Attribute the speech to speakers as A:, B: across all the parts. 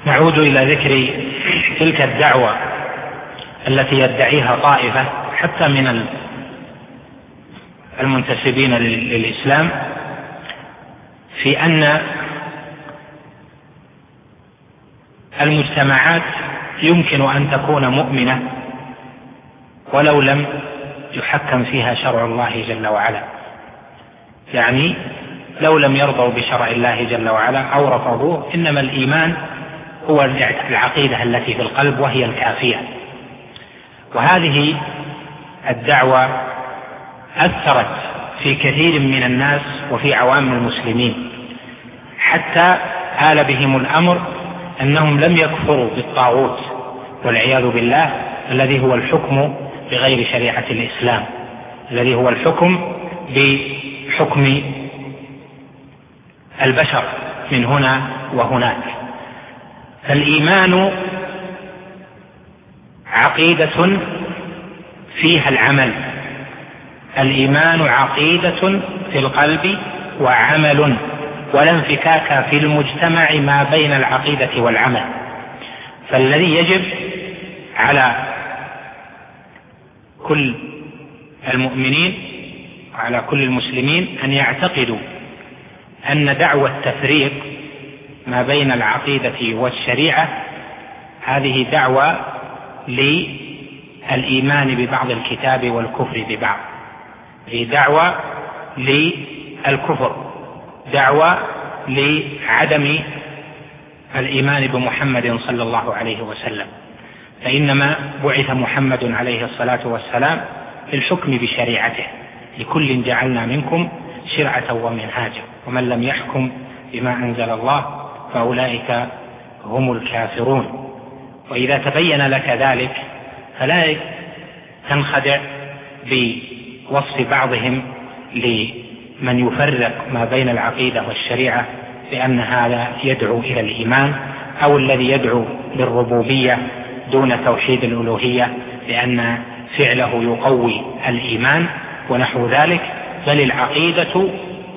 A: نعود إلى ذكر تلك الدعوة التي يدعيها طائفة حتى من المنتسبين للإسلام في أن المجتمعات يمكن أن تكون مؤمنة ولو لم يحكم فيها شرع الله جل وعلا، يعني لو لم يرضوا بشرع الله جل وعلا أو رفضوه، إنما الإيمان هو العقيدة التي في القلب وهي الكافية. وهذه الدعوة أثرت في كثير من الناس وفي عوام المسلمين، حتى آل بهم الأمر أنهم لم يكفروا بالطاغوت والعياذ بالله، الذي هو الحكم بغير شريعة الإسلام، الذي هو الحكم بحكم البشر من هنا وهناك. فالإيمان عقيدة فيها العمل، الإيمان عقيدة في القلب وعمل، ولا انفكاك في المجتمع ما بين العقيدة والعمل. فالذي يجب على كل المؤمنين وعلى كل المسلمين أن يعتقدوا أن دعوة التفريق ما بين العقيدة والشريعة هذه دعوة للإيمان ببعض الكتاب والكفر ببعض، هي دعوة للكفر، دعوة لعدم الإيمان بمحمد صلى الله عليه وسلم. فإنما بعث محمد عليه الصلاة والسلام للحكم بشريعته، لكل جعلنا منكم شرعة ومنهاجا ومن لم يحكم بما أنزل الله فأولئك هم الكافرون. وإذا تبين لك ذلك فلا تنخدع بوصف بعضهم لمن يفرق ما بين العقيدة والشريعة بأن هذا يدعو إلى الإيمان، أو الذي يدعو للربوبية دون توحيد الألوهية لأن فعله يقوي الإيمان ونحو ذلك. بل العقيدة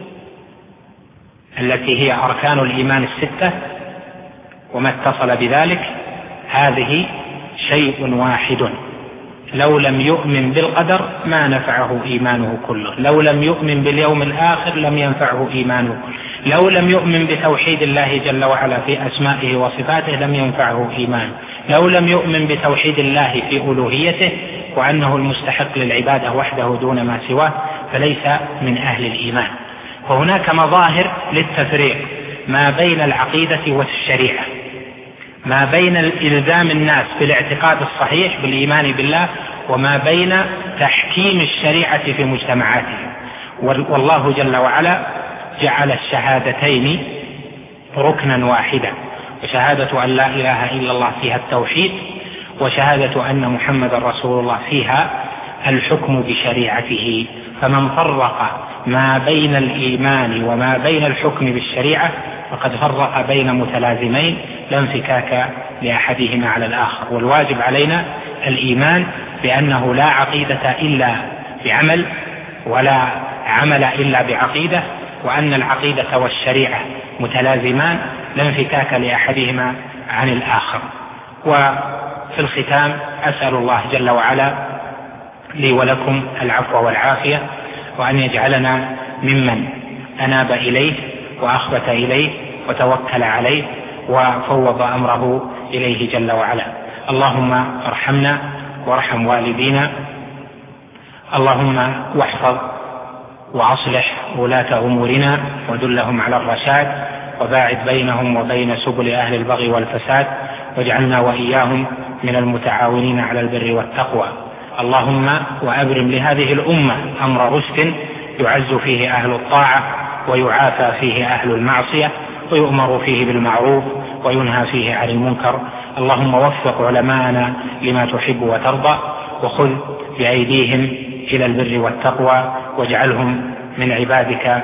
A: التي هي أركان الإيمان الستة وما اتصل بذلك هذه شيء واحد، لو لم يؤمن بالقدر ما نفعه إيمانه كله، لو لم يؤمن باليوم الآخر لم ينفعه إيمانه كله، لو لم يؤمن بتوحيد الله جل وعلا في أسمائه وصفاته لم ينفعه إيمانه، لو لم يؤمن بتوحيد الله في ألوهيته وأنه المستحق للعبادة وحده دون ما سواه فليس من أهل الإيمان. وهناك مظاهر للتفريق ما بين العقيدة والشريعة، ما بين إلزام الناس بالاعتقاد الصحيح بالإيمان بالله وما بين تحكيم الشريعة في مجتمعاتهم. والله جل وعلا جعل الشهادتين ركنا واحدا، وشهادة أن لا إله إلا الله فيها التوحيد، وشهادة أن محمد رسول الله فيها الحكم بشريعته. فمن فرق ما بين الإيمان وما بين الحكم بالشريعة فقد فرق بين متلازمين لا انفكاك لأحدهما على الآخر. والواجب علينا الإيمان بأنه لا عقيدة إلا بعمل ولا عمل إلا بعقيدة، وأن العقيدة والشريعة متلازمان لا انفكاك لأحدهما عن الآخر. وفي الختام أسأل الله جل وعلا لي ولكم العفو والعافية، وأن يجعلنا ممن أناب إليه وأخبت إليه وتوكل عليه وفوض أمره إليه جل وعلا. اللهم ارحمنا وارحم والدينا، اللهم واحفظ وأصلح ولاة أمورنا ودلهم على الرشاد، وباعد بينهم وبين سبل أهل البغي والفساد، واجعلنا وإياهم من المتعاونين على البر والتقوى. اللهم وأبرم لهذه الأمة أمر رشد يعز فيه أهل الطاعة ويعافى فيه أهل المعصية، ويؤمر فيه بالمعروف وينهى فيه عن المنكر. اللهم وفق علماءنا لما تحب وترضى، وخذ بأيديهم إلى البر والتقوى، واجعلهم من عبادك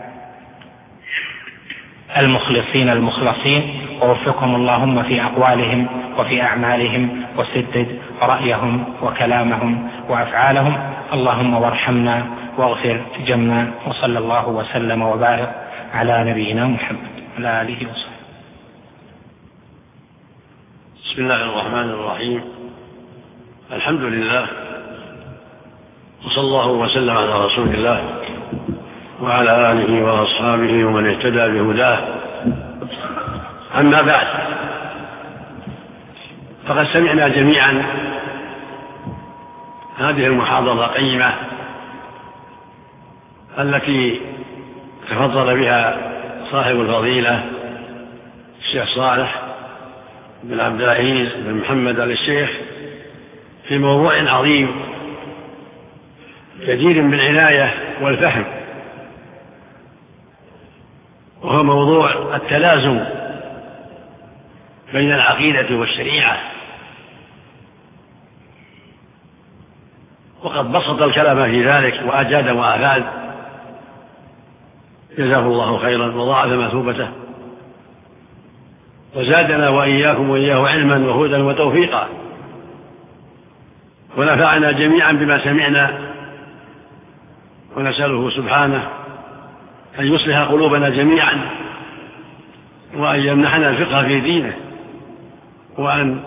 A: المخلصين المخلصين، ووفقهم اللهم في أقوالهم وفي أعمالهم، وسدد رأيهم وكلامهم وأفعالهم. اللهم وارحمنا واغفر جمنا، وصلى الله وسلم وبارك على نبينا محمد وعلى آله وصحبه.
B: بسم الله الرحمن الرحيم. الحمد لله، وصلى الله وسلم على رسول الله وعلى آله وأصحابه ومن اهتدى بهداه. أما بعد، فقد سمعنا جميعا هذه المحاضرة القيمة التي تفضل بها صاحب الفضيلة الشيخ صالح بن عبد العزيز بن محمد آل الشيخ في موضوع عظيم جدير بالعناية والفهم، وهو موضوع التلازم بين العقيدة والشريعة. وقد بسط الكلام في ذلك وأجاد وأفاد، جزاه الله خيرا وضاعف مثوبته، وزادنا وإياكم وإياه علما وهدى وتوفيقا، ونفعنا جميعا بما سمعنا، ونسأله سبحانه أن يصلح قلوبنا جميعا، وأن يمنحنا الفقه في دينه، وأن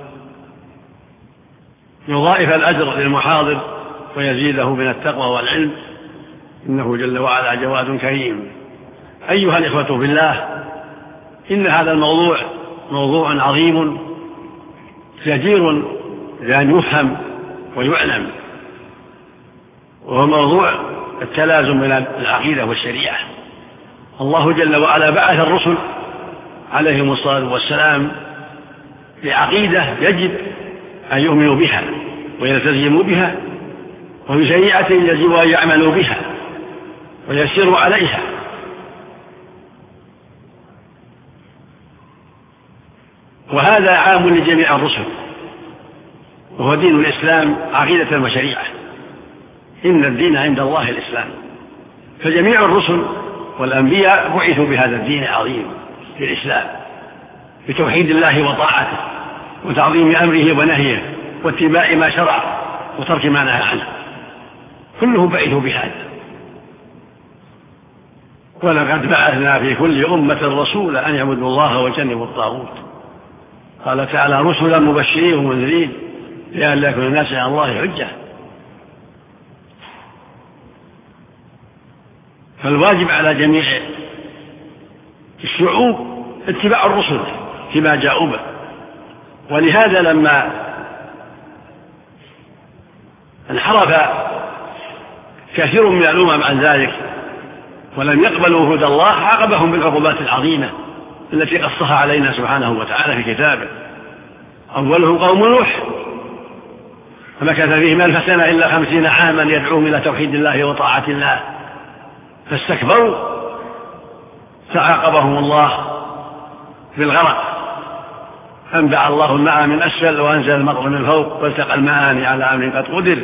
B: يضاعف الأجر للمحاضر ويزيده من التقوى والعلم، إنه جل وعلا جواد كريم. أيها الإخوة في الله، إن هذا الموضوع موضوع عظيم جدير بأن يفهم ويعلم، وهو موضوع التلازم بين العقيدة والشريعة. الله جل وعلا بعث الرسل عليهم الصلاة والسلام بعقيدة يجب أن يؤمنوا بها ويلتزموا بها، وبشريعة يجب أن يعملوا بها ويسيروا عليها. وهذا عام لجميع الرسل، وهو دين الإسلام عقيدة وشريعة. إن الدين عند الله الإسلام، فجميع الرسل والأنبياء بعثوا بهذا الدين العظيم في الإسلام، بتوحيد الله وطاعته وتعظيم أمره ونهيه واتباع ما شرع وترك ما نهى عنه، كلهم بعثوا بهذا. ولقد بعثنا في كل أمة رسولا أن يعبدوا الله واجتنبوا الطاغوت. قال تعالى: رسلا مبشرين ومنذرين لئلا يكون الناس على الله حجة. فالواجب على جميع الشعوب اتباع الرسل فيما جاءوا به. ولهذا لما انحرف كثير من الأمم عن ذلك ولم يقبلوا هدى الله، عاقبهم بالعقوبات العظيمة التي قصها علينا سبحانه وتعالى في كتابه. أولهم قوم نوح، فمكث فيهم 1000 سنة إلا 50 عاما يدعوهم إلى توحيد الله وطاعة الله، فاستكبروا فعاقبهم الله بالغرق. أنبع الله الماء من أسفل وأنزل المطر من فوق، والتقى الماءان على أمر قد قدر،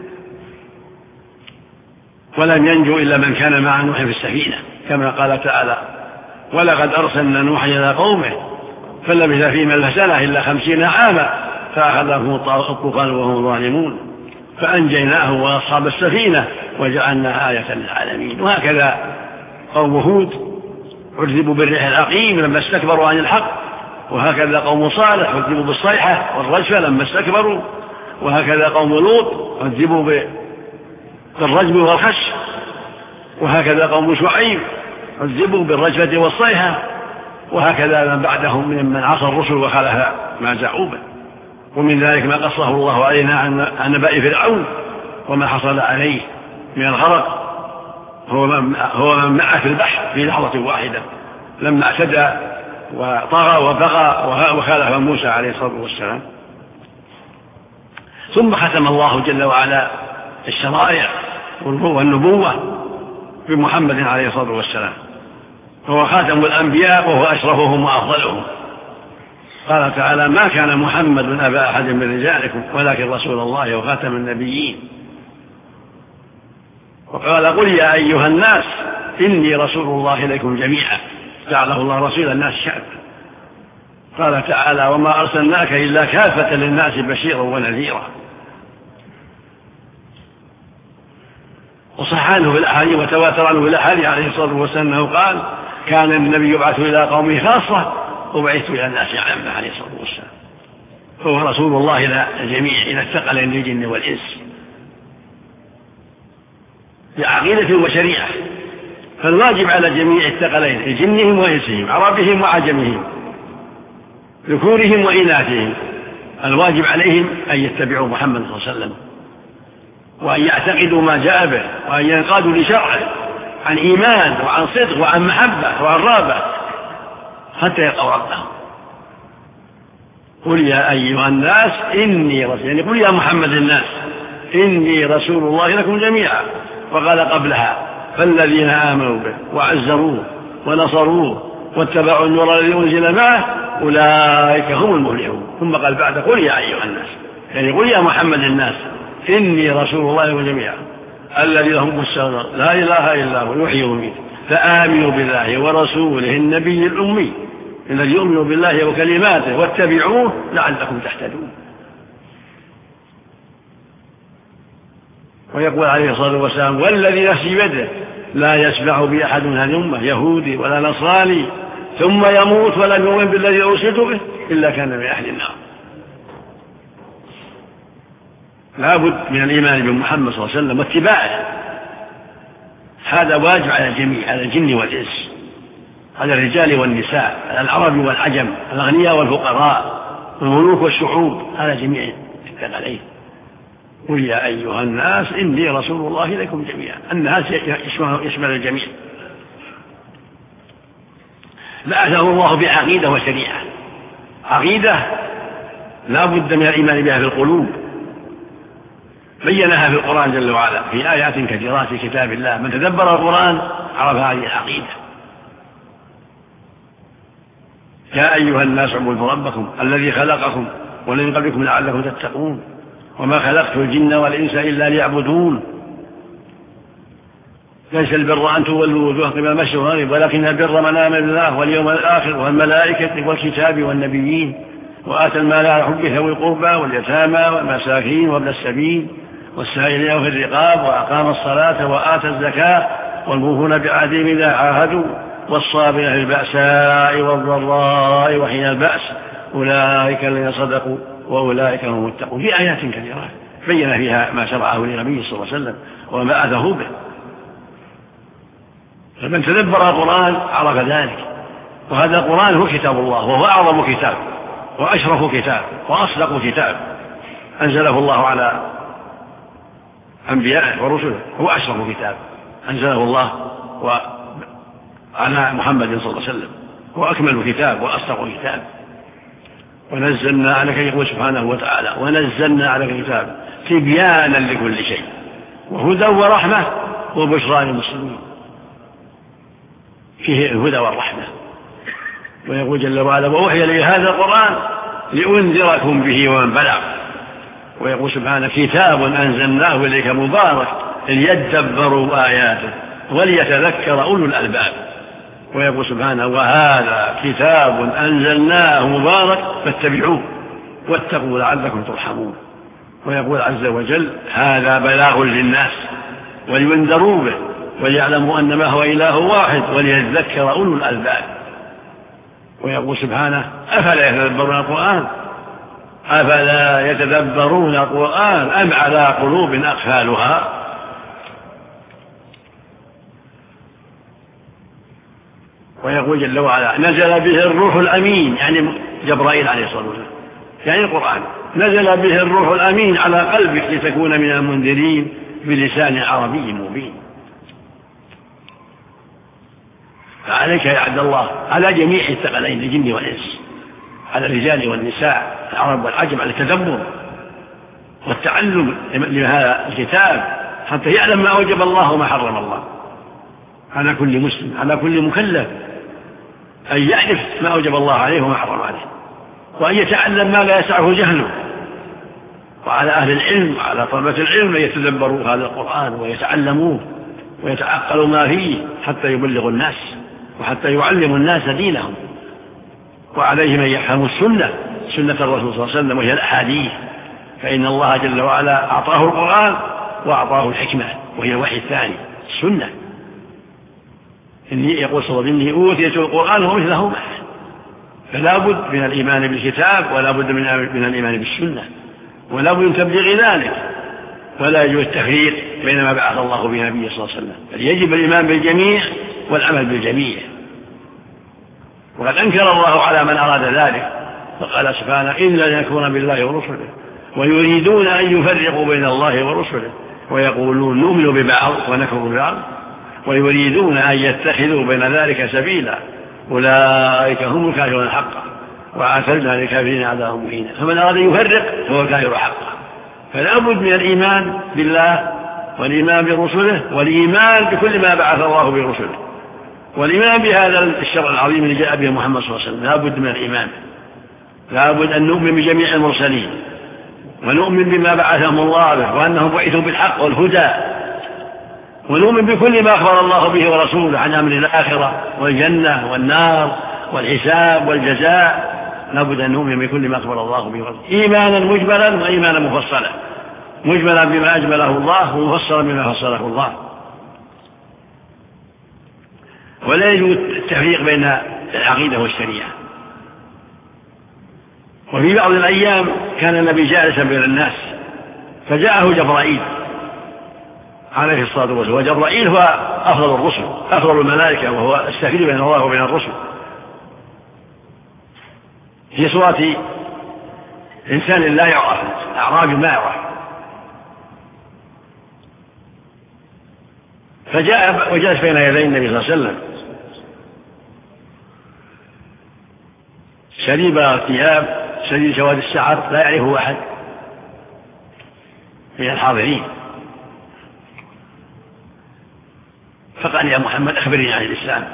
B: ولم ينجو إلا من كان مع نوح في السفينة، كما قال تعالى: ولقد أرسلنا نوحا إلى قومه فلبث فيهم 1000 سنة إلا 50 عاما فأخذهم الطوفان وهم ظالمون فأنجيناه وأصحاب السفينة وجعلناها آية للعالمين. وهكذا قوم هود عذبوا بالريح العقيم لما استكبروا عن الحق، وهكذا قوم صالح عذبوا بالصيحة والرجفة لما استكبروا، وهكذا قوم لوط عذبوا بالرجم والخش، وهكذا قوم شعيب عذبوا بالرجفة والصيحة، وهكذا من بعدهم ممن عصى الرسل وخالف ما جاءوا به. ومن ذلك ما قصه الله علينا عن نبأ فرعون وما حصل عليه من الغرق، هو من معه في البحر في لحظة واحدة لما اعتدى وطغى وبغى وخالف موسى عليه الصلاة والسلام. ثم ختم الله جل وعلا الشرائع والنبوة بمحمد عليه الصلاة والسلام، هو خاتم الأنبياء وهو أشرفهم وأفضلهم. قال تعالى: ما كان محمد أبا أحد من رجالكم ولكن رسول الله وخاتم النبيين. وقال: قل يا أيها الناس إني رسول الله إليكم جميعا، جعله الله رسول الناس شعبا. قال تعالى: وما أرسلناك إلا كافة للناس بشيرا ونذيرا. وصح عنه في الأحاديث وتواتر عنه في الأحاديث عليه الصلاة والسلام أنه قال: كان النبي يبعث إلى قومه خاصة وبعثت إلى الناس عامة عليه الصلاة والسلام. فهو رسول الله إلى الجميع، إلى الثقلين الجن والإنس، بعقيدة وشريعة. فالواجب على جميع الثقلين جنهم وإنسهم، عربهم وعجمهم، ذكورهم وإناثهم، الواجب عليهم أن يتبعوا محمد صلى الله عليه وسلم، وأن يعتقدوا ما جاء به، وأن ينقادوا لشرعه عن إيمان وعن صدق وعن محبة وعن رغبة حتى يلقوا ربهم. قل يا أيها الناس إني رسول، يعني قل يا محمد الناس إني رسول الله لكم جميعا. وقال قبلها فالذين آمنوا به وعزروه ونصروه واتبعوا النور الذي أنزل معه أولئك هم المفلحون. ثم قال بعد قل يا أيها الناس، يعني قل يا محمد الناس إني رسول الله لكم جميعا الذي له ملك السماوات لا إله إلا هو يحيي ويميت فآمنوا بالله ورسوله النبي الأمي الذي يؤمن بالله وكلماته واتبعوه لعلكم تهتدون. ويقول عليه الصلاة والسلام والذي نفسي بيده لا يسمع بي أحد من هذه الأمة يهودي ولا نصراني ثم يموت ولم يؤمن بالذي أرسلت به إلا كان من أهل النار. لا بد من الإيمان بمحمد صلى الله عليه وسلم واتباعه، هذا واجب على الجميع، على الجن والإنس، على الرجال والنساء، على العرب والعجم، الأغنياء والفقراء، الملوك والشعوب، على جميع الثقلين. قل يا أيها الناس إني رسول الله لكم جميعا. الناس يشمل الجميع، بعثه الله بعقيدة وشريعة. عقيدة لا بد من الإيمان بها في القلوب، بينها في القرآن جل وعلا في آيات كثيرات في كتاب الله. من تدبر القرآن عرف هذه العقيدة. يا أيها الناس اعبدوا ربكم الذي خلقكم والذين قبلكم لعلكم تتقون وما خلقت الجن والإنس إلا ليعبدون. ليس البر أن تولوا وجوهكم قبل المشرق والمغرب ولكن البر من آمن بالله واليوم الآخر والملائكة والكتاب والنبيين وآتى المال على حبه ذوي القربى واليتامى والمساكين وابن السبيل والسائلين وفي الرقاب وأقام الصلاة وآتى الزكاة والموفون بعهدهم إذا عاهدوا والصابرين في البأساء والضراء وحين البأس أولئك الذين صدقوا وأولئك هم المتقون. في آيات كثيرة بين فيها ما شرعه لنبيه صلى الله عليه وسلم وما أتاه به. فمن تدبر القرآن عرف ذلك. وهذا القرآن هو كتاب الله، وهو أعظم كتاب وأشرف كتاب وأصدق كتاب أنزله الله على أنبيائه ورسله. هو أشرف كتاب أنزله الله على محمد صلى الله عليه وسلم، هو أكمل كتاب وأصدق كتاب. ونزلنا عليك، يقول سبحانه وتعالى ونزلنا عليك الكتاب تبيانا لكل شيء وهدى ورحمة وبشرى للمسلمين. فيه الهدى والرحمة. ويقول جل وعلا وأوحي لي هذا القرآن لأنذركم به ومن بلغ. ويقول سبحانه كتاب أنزلناه إليك مبارك ليدبروا آياته وليتذكر أولو الألباب. ويقول سبحانه وهذا كتاب أنزلناه مبارك فاتبعوه واتقوا لعلكم ترحمون. ويقول عز وجل هذا بلاغ للناس ولينذروا به وليعلموا أنما هو إله واحد وليذكر أولو الألباب. ويقول سبحانه أفلا يتدبرون القرآن أفلا يتدبرون القرآن أم على قلوب أقفالها. ويقول جل وعلا نزل به الروح الأمين، يعني جبرائيل عليه الصلاة والسلام، يعني القرآن نزل به الروح الأمين على قلبك لتكون من المنذرين بلسان عربي مبين. فعليك يا عبد الله على جميع الثقلين الجن والإنس، على الرجال والنساء العرب والعجم، على التدبر والتعلم لهذا الكتاب حتى يعلم ما أوجب الله وما حرم الله. على كل مسلم، على كل مكلف أن يعرف ما أوجب الله عليه وما حرم عليه، وأن يتعلم ما لا يسعه جهله. وعلى أهل العلم وعلى طلبة العلم أن يتدبروا هذا القرآن ويتعلموه ويتعقلوا ما فيه حتى يبلغوا الناس وحتى يعلموا الناس دينهم. وعليهم أن يفهموا سنة الرسول صلى الله عليه وسلم وهي الأحاديث، فإن الله جل وعلا أعطاه القرآن وأعطاه الحكمة وهي الوحي الثاني السنة. إني يقول صلى الله عليه وسلم إني أوتيت القرآن ومثله معه، فلا بد من الإيمان بالكتاب ولا بد من الإيمان بالسنة ولا بد من تبليغ ذلك، ولا يجوز التفريق بين ما بعث الله به نبيه صلى الله عليه وسلم، بل يجب الإيمان بالجميع والعمل بالجميع. وقد أنكر الله على من أراد ذلك فقال سبحانه إن الذين يكفرون بالله ورسله ويريدون أن يفرقوا بين الله ورسله ويقولون نؤمن ببعض ونكفر ببعض ويريدون أن يتخذوا بين ذلك سبيلا أولئك هم الكافرون حقا وأعتدنا للكافرين عذابا مهينا. فمن أراد أن يفرق فهو الكافر حقا. فلا بد من الإيمان بالله والإيمان برسله والإيمان بكل ما بعث الله برسله والإيمان بهذا الشرع العظيم اللي جاء به محمد صلى الله عليه وسلم. لا بد من الإيمان، لا بد أن نؤمن بجميع المرسلين ونؤمن بما بعثهم الله به وأنهم بعثوا بالحق والهدى، ونؤمن بكل ما أخبر الله به ورسوله عن أمر الآخرة والجنة والنار والحساب والجزاء. لا بد أن نؤمن بكل ما أخبر الله به ورسوله إيمانا مجملا وإيمانا مفصلا، مجملا بما أجمله الله ومفصلا بما فصله الله. ولا يجوز التفريق بين العقيدة والشريعة. وفي بعض الأيام كان النبي جالسا بين الناس فجاءه جبرائيل عليه الصلاة والسلام، وجبرائيل هو أفضل الرسل أفضل الملائكة وهو السفير بين الله وبين الرسل في صورة إنسان لا يعرف، أعرابي ما يعرف. فجاء وجلس بين يدي النبي صلى الله عليه وسلم شريب ثياب شديد سواد الشعر لا يعرفه أحد من الحاضرين. فقال يا محمد أخبرني عن الإسلام.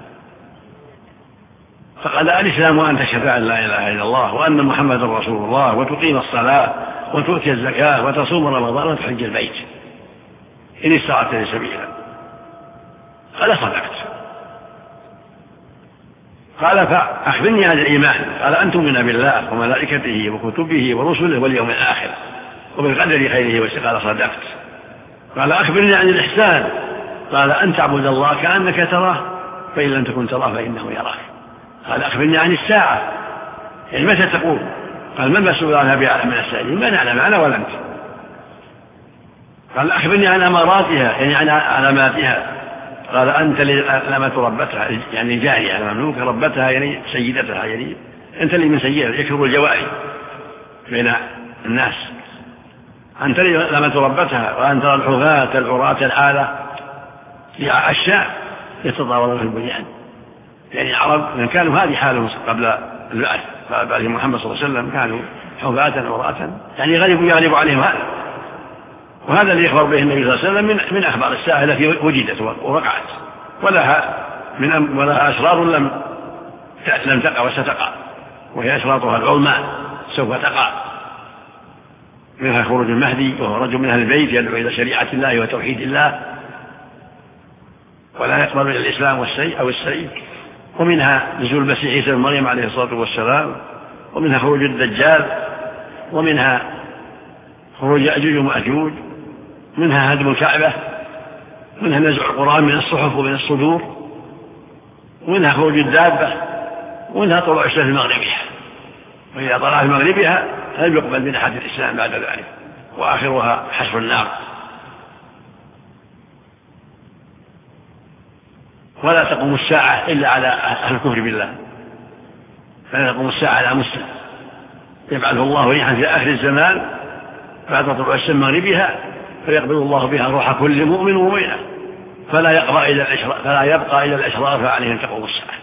B: فقال الإسلام وأن تشهد أن لا إله إلا الله وأن محمدا رسول الله وتقيم الصلاة وتؤتي الزكاة وتصوم رمضان وتحج البيت إن استطعت لي سبيلا. قال صدقت. قال فأخبرني عن الإيمان. قال أن تؤمن بالله وملائكته وكتبه ورسله واليوم الآخر وبالقدر خيره وشره. قال صدقت. قال أخبرني عن الإحسان. قال أن تعبد الله كأنك تراه فإن لم تكن تراه فإنه يراك. قال أخبرني عن الساعة، يعني متى تقول؟ قال من مسؤول عنها بأعلم من السائلين؟ ما نعلم أنا ولا أنت. قال أخبرني عن أماراتها، يعني عن علاماتها. قال أنت لما ربتها، يعني جارية المملوكة ربتها يعني سيدتها، يعني أنت اللي من سيدها يكثر الجواري بين الناس. أنت لما ربتها وأن ترى الحفاة العراة العالة عشاء يتطاولون في البنيان. يعني العرب من كانوا هذه حالهم قبل البعث بعد محمد صلى الله عليه وسلم كانوا حفاة عراة، يعني يغلب عليهم هذا. وهذا اللي يخبر به النبي صلى الله عليه وسلم من أخبار الساعة التي وجدت ووقعت ولها أسرار لم تقع وستقع، وهي أسرارها العظمى سوف تقع. منها خروج المهدي وهو رجل من أهل البيت يدعو إلى شريعة الله وتوحيد الله ولا يقبل إلا الإسلام أو السيء. ومنها نزول المسيح عيسى بن مريم عليه الصلاة والسلام، ومنها خروج الدجال، ومنها خروج يأجوج ومأجوج، منها هدم الكعبة، منها نزع القرآن من الصحف ومن الصدور، ومنها خروج الدابة، ومنها طلوع الشمس في مغربها. وإذا طلع في مغربها هل يقبل من أحد الإسلام بعد ذلك، وآخرها حشر النار. ولا تقوم الساعة إلا على أهل الكفر بالله، فلا تقوم الساعة على مسلم. يبعث الله ريحا في آخر الزمان بعد طلوع الشمس مغربها فيقبل الله بها روح كل مؤمن ومؤمنة فلا يبقى إلى الأشرار فعليهم تقوم الساعة.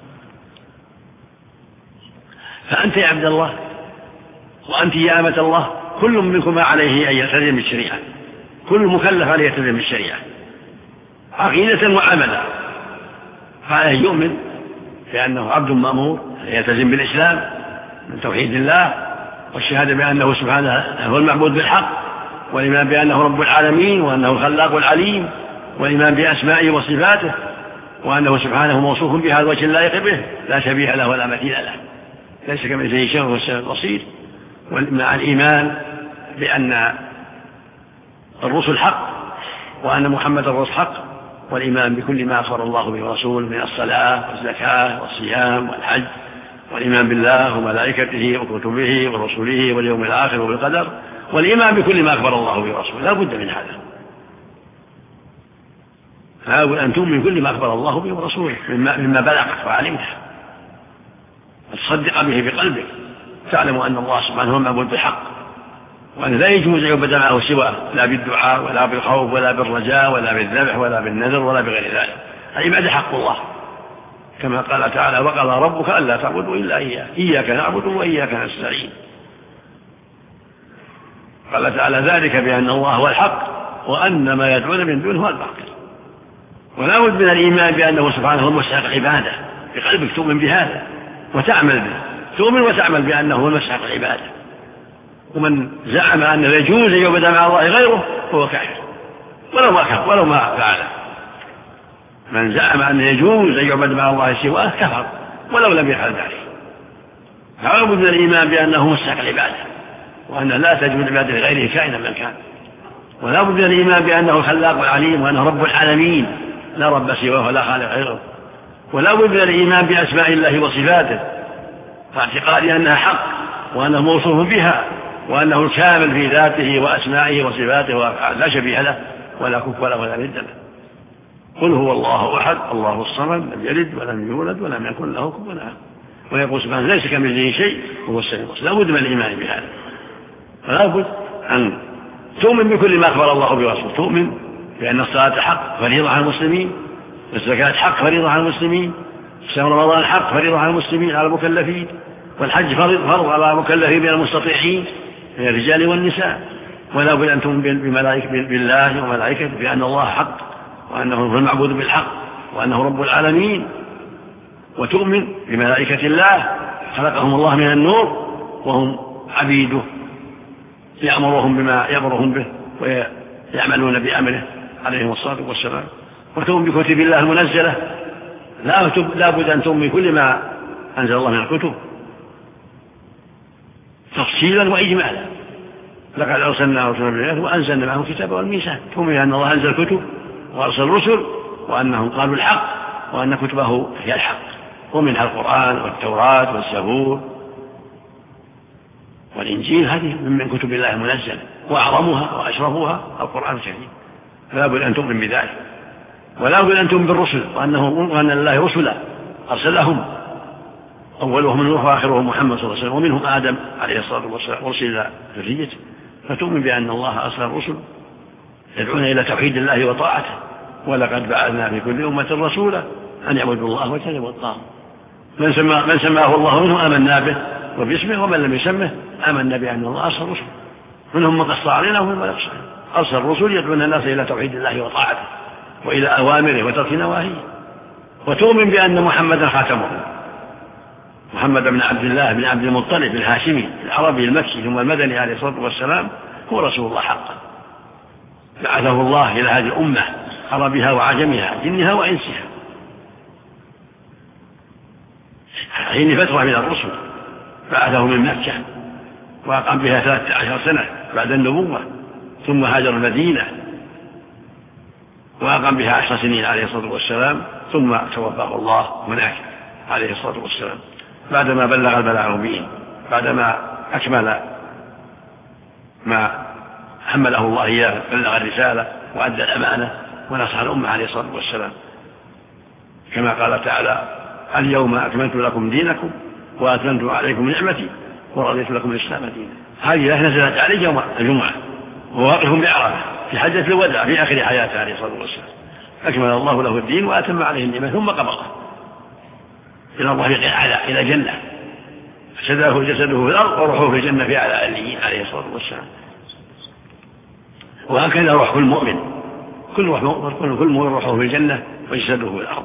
B: فأنت يا عبد الله وأنت يا أمة الله كل منكما عليه أن يلتزم بالشريعة، كل مكلف عليه يلتزم بالشريعة عقيدة وعملا. فعليه يؤمن بأنه عبد مأمور يلتزم بالإسلام من توحيد الله والشهادة بأنه سبحانه هو المعبود بالحق، والإيمان بأنه رب العالمين وأنه الخلاق العليم، والإيمان بأسمائه وصفاته، وأنه سبحانه موصوف بهذا الوجه اللائق به لا شبيه له ولا مثيل له، ليس كمثله شيء وهو السميع البصير. مع الإيمان بأن الرسل حق وأن محمد الرسول حق، والإيمان بكل ما أخبر الله به ورسوله من الصلاة والزكاة والصيام والحج والإيمان بالله وملائكته وكتبه ورسله واليوم الآخر وبالقدر، والإيمان بكل ما أخبر الله برسوله. لا بد من هذا، حاول أن تؤمن بكل ما أخبر الله به ورسوله مما بلغك وعلمته، تصدق به بقلبك، تعلم أن الله سبحانه هو المعبود بالحق، وأن لا يجوز أن يعبد معه سواه، لا بالدعاء ولا بالخوف ولا بالرجاء ولا بالذبح ولا بالنذر ولا بغير ذلك. العبادة حق الله، كما قال تعالى: وقضى ربك ألا تعبدوا إلا إياه إياك نعبد وإياك نستعين. قال تعالى: ذلك بأن الله هو الحق وأن ما يدعون من دونه هو الباطل. ولا بد من الإيمان بأنه سبحانه هو المستحق العبادة، بقلبك تؤمن بهذا وتعمل به، تؤمن وتعمل بأنه هو المستحق العبادة. ومن زعم أنه يجوز أن يعبد مع الله غيره فهو كافر ولو ما فعله. من زعم أنه يجوز أن يعبد مع الله سواه كفر ولو لم يفعل ذلك. فلا بد من الإيمان بأنه مستحق العبادة، وأن لا تجوز عبادة غيره كائنا من كان. ولا بد من الإيمان بأنه الخلاق العليم وأنه رب العالمين، لا رب سواه ولا خالق غيره. ولا بد من الإيمان بأسماء الله وصفاته، فاعتقاد أنها حق وأنه موصوف بها، وأنه الكامل في ذاته وأسمائه وصفاته وأفعاله، لا شبيه له ولا كفء له ولا ند له. قل هو الله أحد الله الصمد لم يلد ولم يولد ولم يكن له كفوا أحد. ويقول سبحانه: ليس كمثله شيء وهو السميع البصير. لا بد من الإيمان بهذا، فلا بد أن تؤمن بكل ما أخبر الله برسوله، تؤمن بأن الصلاة حق فريضة على المسلمين، والزكاة حق فريضة على المسلمين، صيام رمضان حق فريضة على المسلمين على المكلفين، والحج فرض على المكلفين من المستطيعين من الرجال والنساء. ولا بد أن تؤمن بالله وملائكته بأن الله حق وأنه هو المعبود بالحق وأنه رب العالمين، وتؤمن بملائكة الله خلقهم الله من النور وهم عبيده يأمرهم بما يأمرهم به ويعملون بأمره عليهم الصلاة والسلام. وتؤمن بكتب الله المنزلة، لا بد أن تؤمن كل ما أنزل الله من الكتب تفصيلا وإجمالا. لقد أرسلنا رسلا بالآيات وأنزلنا معهم الكتاب والميزان. تؤمن أن الله أنزل كتب وأرسل رسل وأنهم قالوا الحق وأن كتبه هي الحق، ومنها القرآن والتوراة والزبور والإنجيل، هذه من كتب الله المنزلة، وأعظمها وأشرفها القرآن الكريم. لا بد أن تؤمن بذلك. ولا بد أن تؤمن بالرسل وأن الله رسلا أرسلهم، أولهم نوح وآخرهم محمد صلى الله عليه وسلم، ومنهم آدم عليه الصلاة والسلام أرسل إلى ذريته. فتؤمن بأن الله أرسل الرسل يدعون إلى توحيد الله وطاعته. ولقد بعثنا في كل أمة رسولا أن يعبدوا الله واجتنبوا الطاغوت. من سماه الله منهم آمنا به وباسمه، ومن لم يسمه آمنا بأن الله أرسل رسل، منهم من قص علينا ومنهم من يقص. أرسل الرسل يدعون الناس إلى توحيد الله وطاعته وإلى أوامره وترك نواهيه. وتؤمن بأن محمدا خاتمه، محمد بن عبد الله بن عبد المطلب الهاشمي العربي المكي ثم المدني عليه الصلاة والسلام هو رسول الله حقا، بعثه الله إلى هذه الأمة عربها وعجمها جنها وإنسها حين فترة من الرسل، بعثه من مكة وأقام بها 13 سنة بعد النبوة، ثم هاجر المدينة وأقام بها 10 سنين عليه الصلاة والسلام، ثم توفاه الله هناك عليه الصلاة والسلام بعدما بلغ البلاغ المبين، بعدما أكمل ما حمله الله إياه، بلغ الرسالة وأدى الأمانة ونصح الأمة عليه الصلاة والسلام، كما قال تعالى: اليوم أكملت لكم دينكم وأتممت عليكم نعمتي ورضيت لكم الإسلام دينا. هذه الآية نزلت عليه يوم الجمعة وواقف بعرفة في حجة الوداع في آخر حياته عليه الصلاة والسلام. أكمل الله له الدين وأتم عليه النعمة ثم قبضه إلى الله في أعلى إلى جنة، فسده جسده في الأرض وروحه في الجنة في أعلى عليين عليه الصلاة والسلام. وهكذا روح كل مؤمن، كل مؤمن روحه في الجنة وجسده في الأرض.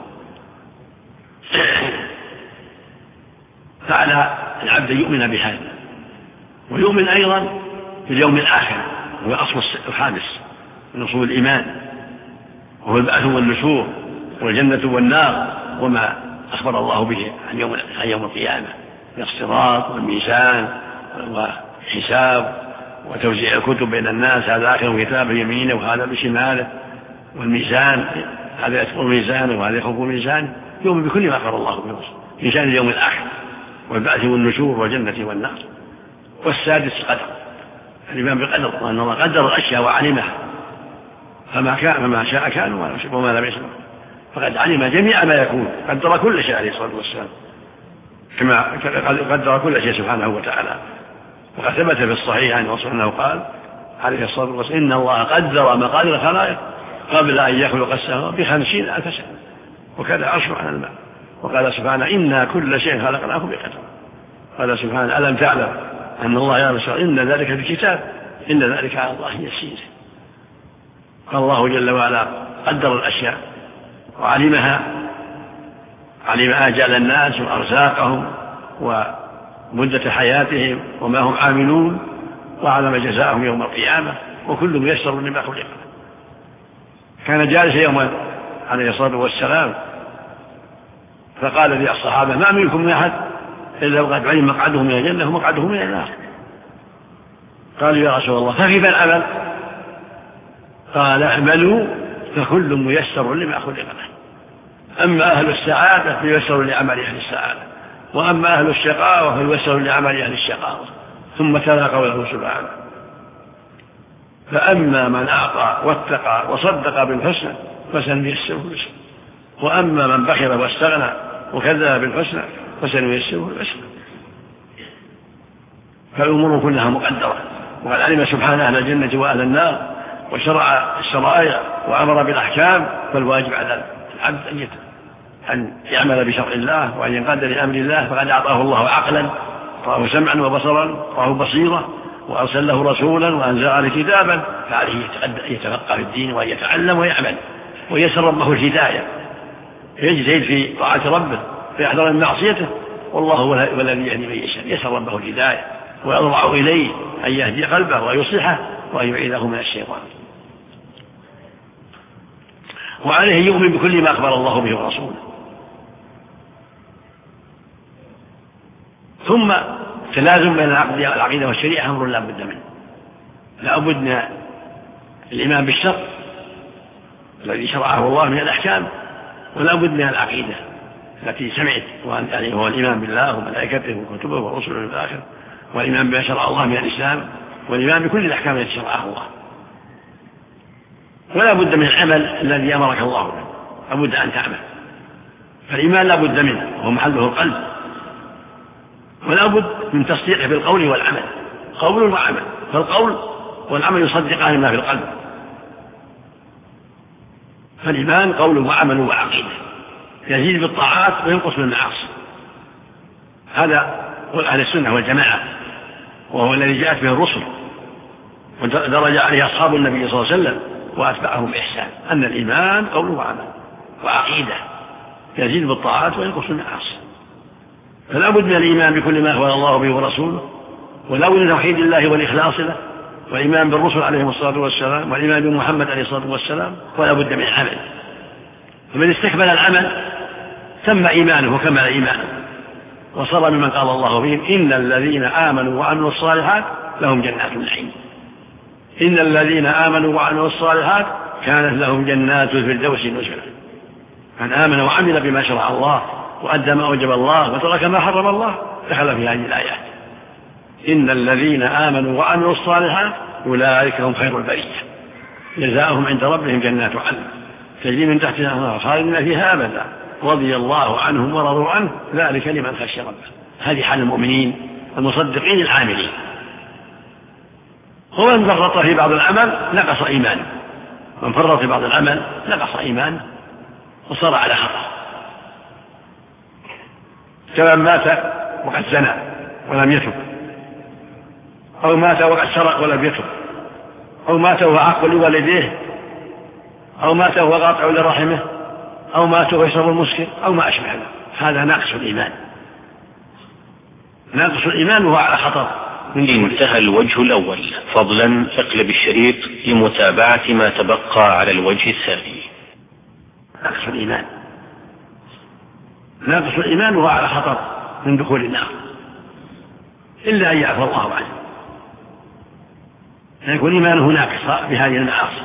B: فعلى العبد يؤمن بهذا، ويؤمن أيضا باليوم الآخر، هو الأصل الخامس من أصول الإيمان، وهو البعث والنشور والجنة والنار، وما أخبر الله به عن يوم القيامة من الصراط والميزان والحساب وتوزيع الكتب بين الناس، هذا آخر كتاب بيمينه وهذا بشماله، والميزان هذا يدخل ميزانه وهذا يخرج ميزانه. يؤمن بكل ما أخبر الله به من شأن اليوم الآخر والبعث والنشور والجنة والنار. والسادس قدر، الإيمان بالقدر، وأن الله قدر الأشياء وعلمها، فما شاء كان وما لم يشاء، فقد علم جميع ما يكون، قدر كل شيء عليه الصلاة والسلام كما قدر كل شيء سبحانه وتعالى. وقد ثبت في الصحيح عن رسول الله قال عليه الصلاة والسلام: إن الله قدر مقادير الخلائق قبل أن يخلق السماء ب50,000 سنة، وكذا عرشه على الماء. وقال سبحانه: إنا كل شيء خلقناه بقدر. قال سبحانه: ألم تعلم أن الله يعلم إن ذلك في كتاب إن ذلك على الله يسير. فالله جل وعلا قدر الأشياء وعلمها، علم آجال الناس وأرزاقهم ومدة حياتهم وما هم عاملون، وعلم جزاءهم يوم القيامة، وكل ميسر لما خلق. كان جالسا يوما عليه الصلاة والسلام فقال للصحابة: ما منكم من أحد إلا وقد علم مقعده من الجنة ومقعده من النار. قالوا: يا رسول الله فكيف العمل؟ قال: اعملوا فكل ميسر لما خلق له. أما أهل السعادة فييسروا لعمل أهل السعادة، وأما أهل الشقاوة فييسروا لعمل أهل الشقاوة. ثم تلا قوله سبحانه: فأما من أعطى واتقى وصدق بالحسنى فسنيسره لليسرى، وأما من بخل واستغنى وكذب بالحسنى فسنيسره للعسرى. فالأمور كلها مقدرة، وقد علم سبحانه أهل الجنة وأهل النار، وشرع الشرائع وأمر بالأحكام. فالواجب على العبد أن يعمل بشرع الله وأن ينقاد لأمر الله، فقد أعطاه الله عقلا، أعطاه سمعا وبصرا، أعطاه بصيرة، وأرسل له رسولا، وأنزل عليه كتابا، فعليه يتفقه في الدين وأن يتعلم ويعمل ويسر ربه الهداية، يجتهد في طاعة ربه فيحذر من معصيته، والله هو الذي يهدي من يشاء. يسر ربه الهداية ويضرع إليه أن يهدي قلبه ويصلحه وأن يعيذه من الشيطان. وعليه يؤمن بكل ما أخبر الله به ورسوله. ثم تلازم بين العقيدة والشريعة أمر لا بد منه. لا بد من الإيمان بالشرع الذي شرعه الله من الأحكام، ولا بد من العقيدة التي سمعت، يعني هو الإيمان بالله وملائكته وكتبه ورسله الآخر، والإيمان بما شرع الله من الإسلام، والإيمان بكل الأحكام التي شرعها الله. ولا بد من العمل الذي أمرك الله به، لا بد أن تعمل. فالإيمان لا بد منه، وهو محله القلب، ولا بد من تصديقه بالقول والعمل، قول وعمل. فالقول والعمل يصدقان ما في القلب. فالإيمان قول وعمل وعقيدة، يزيد بالطاعات وينقص بالمعاصي. هذا هو أهل السنة والجماعة، وهو الذي جاءت به الرسل ودرج عليه أصحاب النبي صلى الله عليه وسلم وأتبعهم بإحسان، أن الإيمان قول وعمل وعقيدة، يزيد بالطاعات وينقص بالمعاصي. فلا بد من الإيمان بكل ما أخبر الله به ورسوله، ولا بد من توحيد الله والإخلاص له، والإيمان بالرسل عليهم الصلاة والسلام، والإيمان بمحمد عليه الصلاة والسلام، ولا بد من العمل. فمن استكمل العمل تم إيمانه وكمل إيمانه، وصار ممن قال الله بهم: إن الذين آمنوا وعملوا الصالحات لهم جنات النعيم. إن الذين آمنوا وعملوا الصالحات كانت لهم جنات الفردوس نزلا. من آمن وعمل بما شرع الله وأدى ما أوجب الله وترك ما حرم الله دخل في هذه الآيات. إن الذين آمنوا وعملوا الصالحات أولئك هم خير البرية، جزاؤهم عند ربهم جنات عدن تجري من تحتها الأنهار خالدين فيها أبدا رضي الله عنهم ورضوا عنه ذلك لمن خشي ربه. هذه حال المؤمنين المصدقين العاملين. ومن فرط في بعض العمل نقص إيمانه، من فرط في بعض العمل نقص إيمانه وصار على خطأ. كمن مات وقد زنى ولم يتب، أو مات وقد سرق ولم يتب، أو مات وهو عاق لوالديه، أو مات وهو قاطع لرحمه، أو مات وهو يشرب المسكر، أو ما أشبه ذلك. هذا ناقص الإيمان، ناقص الإيمان وهو على خطر.
C: انتهى الوجه الأول. فضلا اقلب الشريط لمتابعة ما تبقى على الوجه الثاني.
B: ناقص الإيمان، ناقص الإيمان وهو على خطر من دخول النار، إلا أن يعفو الله عنه، يكون إيمانه ناقص بهذه المعاصي.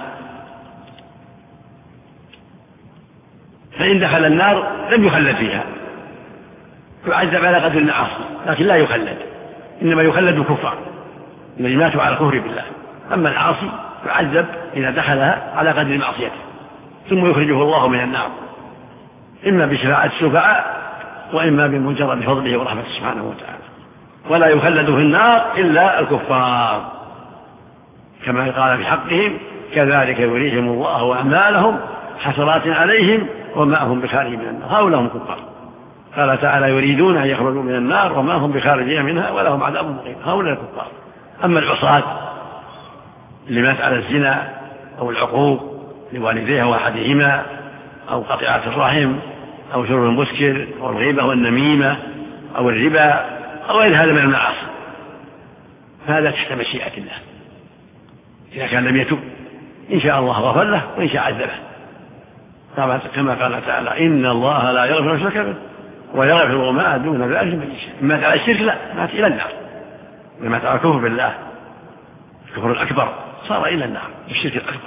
B: فإن دخل النار لم يخلد فيها، يعذب على قدر المعاصي لكن لا يخلد، إنما يخلد الكفار الذين ماتوا على الكفر بالله. أما العاصي يعذب إذا دخلها على قدر معصيته ثم يخرجه الله من النار، إما بشفاعة الشفعاء وإما بمجرد فضله ورحمته سبحانه وتعالى. ولا يخلد في النار إلا الكفار كما قال في حقهم كذلك يريهم الله أعمالهم حسرات عليهم وما هم بخارجين من النار. هؤلاء هم كفار. قال تعالى يريدون أن يخرجوا من النار وما هم بخارجين منها ولهم عذاب مقيم. هؤلاء الكفار. أما العصاة اللي مات على الزنا أو العقوق لوالديه وأحدهما أو قطيعة الرحم أو شرب المسكر أو الغيبة والنميمة أو الربا أو غير هذا من المعاصي فهذا تحت مشيئة الله. إذا كان لم يتب إن شاء الله غفر له وإن شاء عذبه، طبعا كما قال تعالى إن الله لا يغفر الشرك به ويغفر ما دون ذلك لمن يشاء. مات على الشرك لا، مات إلى النار. مات على الكفر بالله الكفر الأكبر صار إلى النار الشرك الأكبر.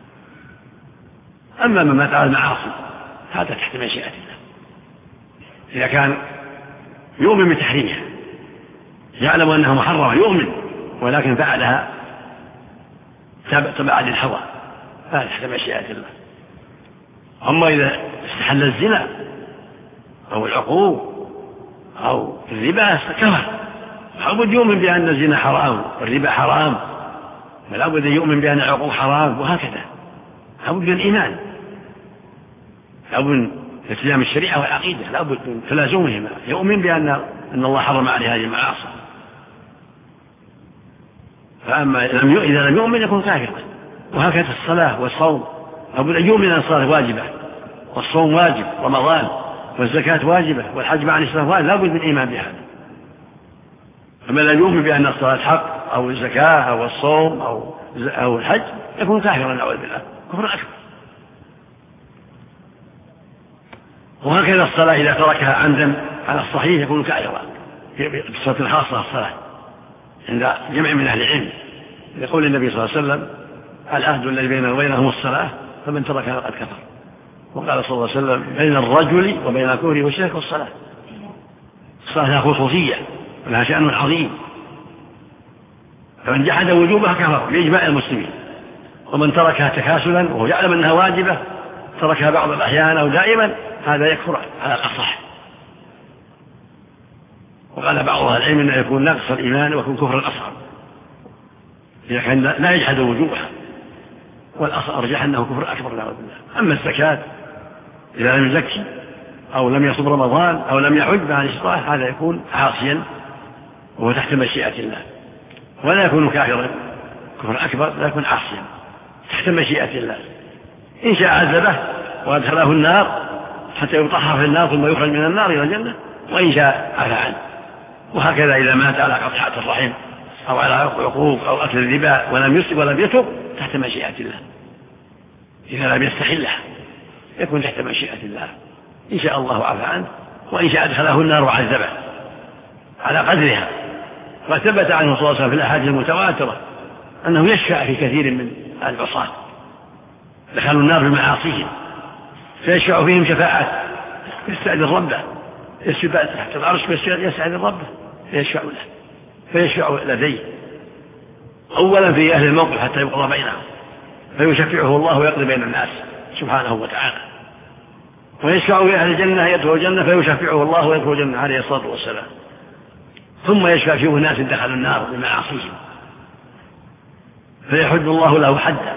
B: أما من مات على المعاصي هذا تحت مشيئة الله. إذا كان يؤمن بتحريمها يعلم أنها محرمة يؤمن ولكن فعلها تبع للهوى هذا تحت مشيئة الله. أما إذا استحل الزنا أو العقوق أو الربا كفر، لابد يؤمن بأن الزنا حرام والربا حرام، لابد يؤمن بأن العقوق حرام، وهكذا لابد من الإيمان، لابد من التزام الشريعة والعقيدة، لابد من تلازمهما. يؤمن بأن الله حرم عليه هذه المعاصي. فأما إذا لم يؤمن يكون كافرا. وهكذا الصلاة والصوم لابد أن يؤمن أن الصلاة واجبة والصوم واجب رمضان والزكاة واجبة والحج مع الإسلام واجب، لابد من الإيمان بهذا. أما لم يؤمن بأن الصلاة حق أو الزكاة أو الصوم أو الحج يكون كافرا نعوذ بالله كفر أكبر. وهكذا الصلاة إذا تركها عمدا على الصحيح يكون كافرا بصفة خاصة الصلاة عند جمع من أهل العلم يقول النبي صلى الله عليه وسلم العهد الذي بيننا وبينهم الصلاة فمن تركها فقد كفر. وقال صلى الله عليه وسلم بين الرجل وبين الكفر والشرك والصلاة. الصلاة لها خصوصية ولها شأن عظيم، فمن جحد وجوبها كفر بإجماع المسلمين، ومن تركها تكاسلا وهو يعلم أنها واجبة تركها بعض الأحيان أو دائما هذا يكفر على الأصح. وقال بعض أهل العلم أنه يكون نقص الإيمان ويكون كفر الأصغر إذا كان لا يجحد وجوبها، والأصل أرجح أنه كفر أكبر نعوذ بالله. أما الزكاة إذا لم يزكي أو لم يصم رمضان أو لم يحج مع الاستطاعة هذا يكون عاصيا وهو تحت مشيئة الله، ولا يكون كافرا كفر أكبر، لا يكون عاصيا تحت مشيئة الله. إن شاء عذبه وأدخله النار حتى يطهر في النار ثم يخرج من النار إلى الجنة، وإن شاء عفى عنه. وهكذا إذا مات على قطيعة الرحم أو على عقوق أو أكل الربا ولم يسلم ولم يتب تحت مشيئة الله. إذا لم يستحلها يكون تحت مشيئة الله، إن شاء الله عفى عنه وإن شاء أدخله النار وعذبه على قدرها. وثبت عنه صلى الله عليه وسلم في الأحاديث المتواترة أنه يشفع في كثير من العصاة دخلوا النار بمعاصيهم فيشفع فيهم شفاعات، يستأذن ربه يسجد تحت العرش يسأل ربه فيشفع له فيشفع لديه أولا في أهل الموقف حتى يقضى بينهم فيشفعه الله ويقضي بين الناس سبحانه وتعالى، ويشفع في أهل الجنة يدخل الجنة فيشفعه الله ويدخل الجنة عليه الصلاة والسلام، ثم يشفع فيه ناس دخلوا النار بمعاصيهم فيحد الله له حدا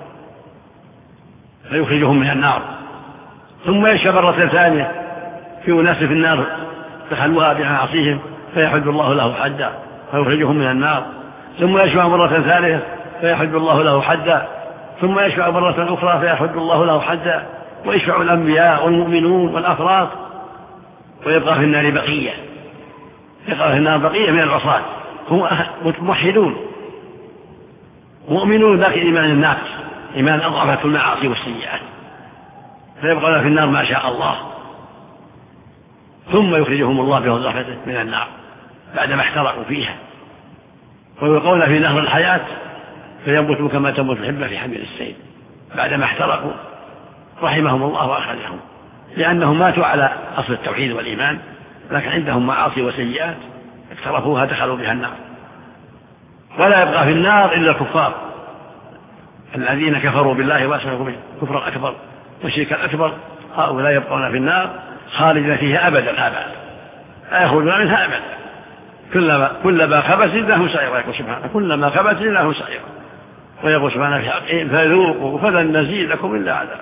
B: فيخرجهم من النار، ثم يشفع مرة ثانية في ناس في النار دخلوها بمعاصيهم فيحد الله له حدا فيخرجهم من النار، ثم يشفع مرة ثالثة فيحد الله له حدا، ثم يشفع مرة أخرى فيحد الله له حدا، ويشفع الأنبياء والمؤمنون والأفراد، ويبقى في النار بقية، يبقى في النار بقية من العصاة هم موحدون مؤمنون باقي إيمان الناقص إيمان أضعفته المعاصي والسيئات، فيبقى في النار ما شاء الله، ثم يخرجهم الله برحمته من النار بعدما احترقوا فيها، ويلقون في نهر الحياة فينبتوا كما تنبت الحبة في حمل السيل بعدما احترقوا، رحمهم الله وأخرجهم لأنهم ماتوا على أصل التوحيد والإيمان لكن عندهم معاصي وسيئات اقترفوها دخلوا بها النار. ولا يبقى في النار إلا الكفار الذين كفروا بالله وأشركوا به كفر الأكبر والشرك الأكبر، هؤلاء يبقون في النار خالدين فيها أبدا الآباد لا يخرجون منها أبدا. كلما خبت زدناهم سعيرا، يقول سبحانه كلما خبت زدناهم سعيرا، ويقول سبحانه في حقهم فذوقوا فلن نزيدكم إلا عذاب.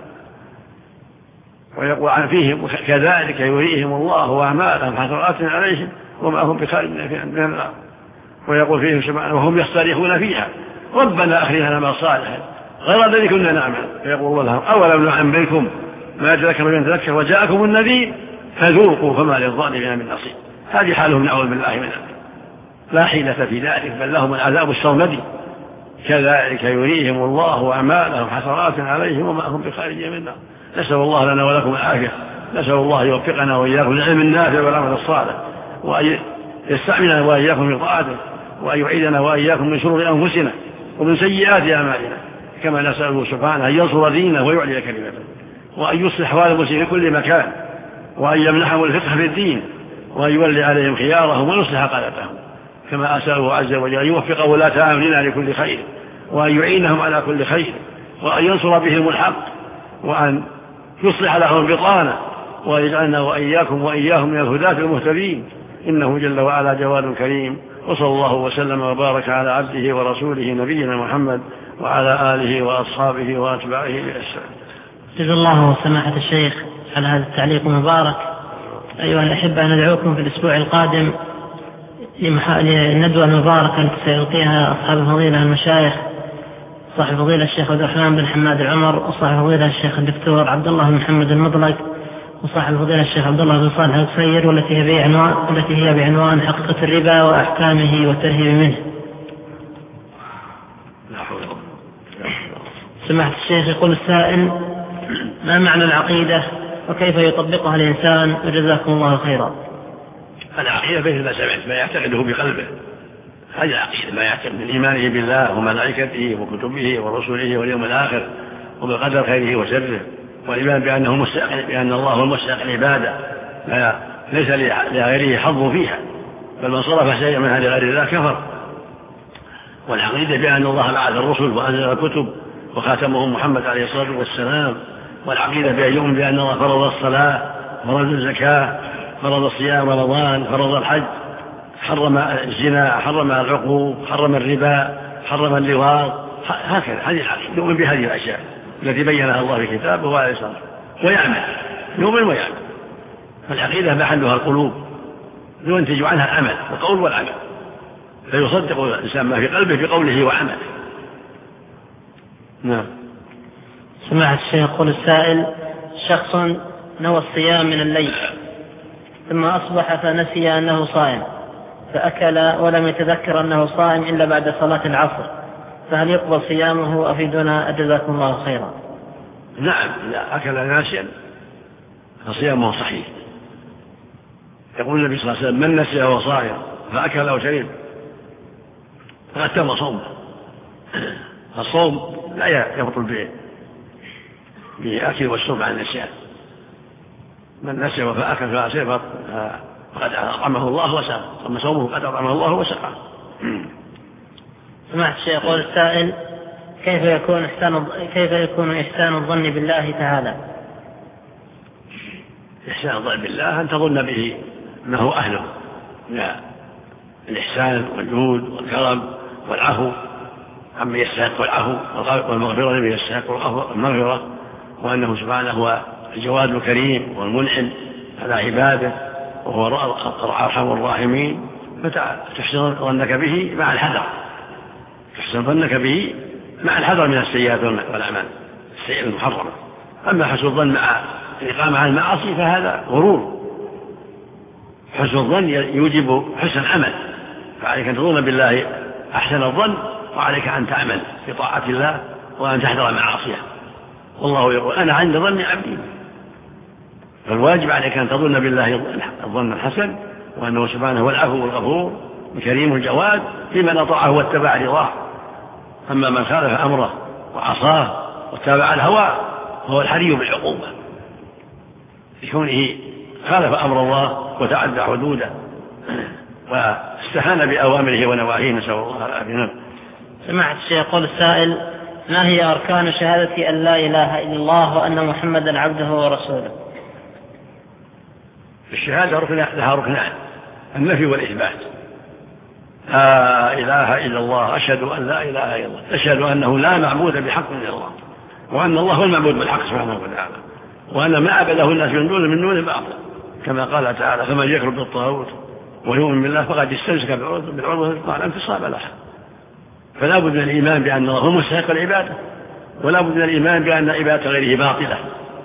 B: ويقول فيهم كذلك يريهم الله أعمالهم حسرات عليهم وما هم بخارج من النار. ويقول فيهم سبحانه وهم يصطرخون فيها ربنا أخرجنا نعمل صالحا غير الذي كنا نعمل. فيقول الله لهم أولم نعمركم ما تذكر من تذكر وجاءكم النذير فذوقوا فما للظالمين من نصير. هذه حالهم نعوذ بالله منها، لا حيلة في ذلك، بل لهم العذاب الصومدي. كذلك يريهم الله أعمالهم حسرات عليهم وما هم بخارجين من النار. نسأل الله لنا ولكم العافية، نسأل الله يوفقنا وإياكم للعلم النافع والعمل الصالح، وأن يستعملنا وإياكم في طاعته، وأن يعيدنا وإياكم من شرور أنفسنا ومن سيئات أعمالنا، كما نسأله سبحانه أن ينصر دينه ويعلي كلمته، وأن يصلح أحوال المسلمين في كل مكان، وأن يمنحهم الفقه في الدين، وأن يولي عليهم خيارهم ويصلح قادتهم، كما أسأله عز وجل أن يوفق ولاة أمرنا لكل خير، وأن يعينهم على كل خير، وأن ينصر بهم الحق، وأن يصلح لهم البطانة، ويجعلنا وإياهم من الهداة المهتدين، إنه جل وعلا جواد كريم. وصلى الله وسلم وبارك على عبده ورسوله نبينا محمد وعلى آله وأصحابه وأتباعه بإحسان.
D: جزا الله سماحة الشيخ على هذا التعليق المبارك. أيها الأحبة، ندعوكم في الأسبوع القادم للندوة المباركة التي سيلقيها أصحاب الفضيلة المشايخ، صاحب الفضيلة الشيخ عبد الرحمن بن حماد العمر، وصاحب الفضيلة الشيخ الدكتور عبد الله بن محمد المطلق، وصاحب الفضيلة الشيخ عبد الله بن صالح القصير، والتي هي بعنوان حقيقة الربا وأحكامه والترهيب منه. سماحة الشيخ، يقول السائل: ما معنى العقيدة وكيف يطبقها الإنسان؟ وجزاكم الله خيرا.
B: العقيدة مثل ما سمعت ما يعتقده بقلبه، هذه العقيدة، ما يعتقد من إيمانه بالله وملائكته وكتبه ورسله واليوم الآخر وبالقدر خيره وشره، والإيمان بأن الله هو المستحق العبادة ليس لغيره حظ فيها، بل من صرف شيئا منها لغير الله كفر. والعقيدة بأن الله بعث الرسل وأنزل الكتب وخاتمهم محمد عليه الصلاة والسلام. والعقيدة بأن الله فرض الصلاة، فرض الزكاة، فرض الصيام رمضان، فرض الحج، حرم الزنا، حرم العقوق، حرم الربا، حرم اللواط، هكذا. هذه العقيدة، يؤمن بهذه الأشياء التي بينها الله في كتابه وعليه الصلاة ويعمل، يؤمن ويعمل. فالعقيدة محلها القلوب، ينتج عنها العمل، القول والعمل، فيصدق الإنسان ما في قلبه بقوله وعمله. نعم.
D: سماحة الشيخ، يقول السائل: شخص نوى الصيام من الليل ثم أصبح فنسي أنه صائم، فأكل ولم يتذكر أنه صائم إلا بعد صلاة العصر، فهل يقبل صيامه؟ أفيدنا جزاكم الله خيرا.
B: نعم، إذا أكل ناسيا فصيامه صحيح. يقول النبي صلى الله عليه وسلم: من نسي وهو صائم فأكل أو شرب فقد تم صومه. الصوم لا يبطل بالأكل والشرب عن النسيان. من نسي فأكل فأشرب فقد أطعمه الله وسقاه، ثم صومه قد أطعمه الله وسقاه.
D: سمعت الشيخ، يقول السائل: كيف يكون إحسان الظن بالله تعالى؟
B: إحسان الظن بالله أن تظن به أنه أهله من الإحسان والجود والكرم والعفو عمن يستحق العفو، والمغفرة لمن يستحق المغفرة، وأنه سبحانه هو الجواد الكريم والمنعم على عباده، وهو أرحم الراحمين. فتحسن ظنك به مع الحذر، تحسن ظنك به مع الحذر من السيئات والأعمال السيئة المحرمة. أما حسن الظن مع الإقامة على المعاصي فهذا غرور. حسن الظن يوجب حسن العمل، فعليك أن تظن بالله أحسن الظن، وعليك أن تعمل بطاعة الله وأن تحذر معاصيه. والله يقول: أنا عند ظن عبدي. فالواجب عليك أن تظن بالله الظن الحسن، وأنه سبحانه هو العفو والغفور الكريم الجواد لمن أطاعه واتبع رضاه. أما من خالف أمره وعصاه واتبع الهوى فهو الحري بالعقوبة لكونه خالف أمر الله وتعدى حدوده واستهان بأوامره ونواهيه، نسأل الله العافية.
D: سمعت الشيخ يقول السائل: ما هي أركان شهادة أن لا إله إلا الله وأن محمدا عبده ورسوله؟
B: الشهادة لها ركنان: النفي والإثبات. لا إله إلا الله، أشهد أن لا إله إلا الله، أشهد أنه لا معبود بحق إلا الله، وأن الله هو المعبود بالحق سبحانه وتعالى، وأن ما عبده الناس من دون باطل، كما قال تعالى: فمن يكفر بالطاغوت ويؤمن بالله فقد استمسك بالعروة الوثقى لا انفصام لها. فلا بد من الإيمان بأن الله هو مستحق العبادة، ولا بد من الإيمان بأن عبادة غيره باطلة،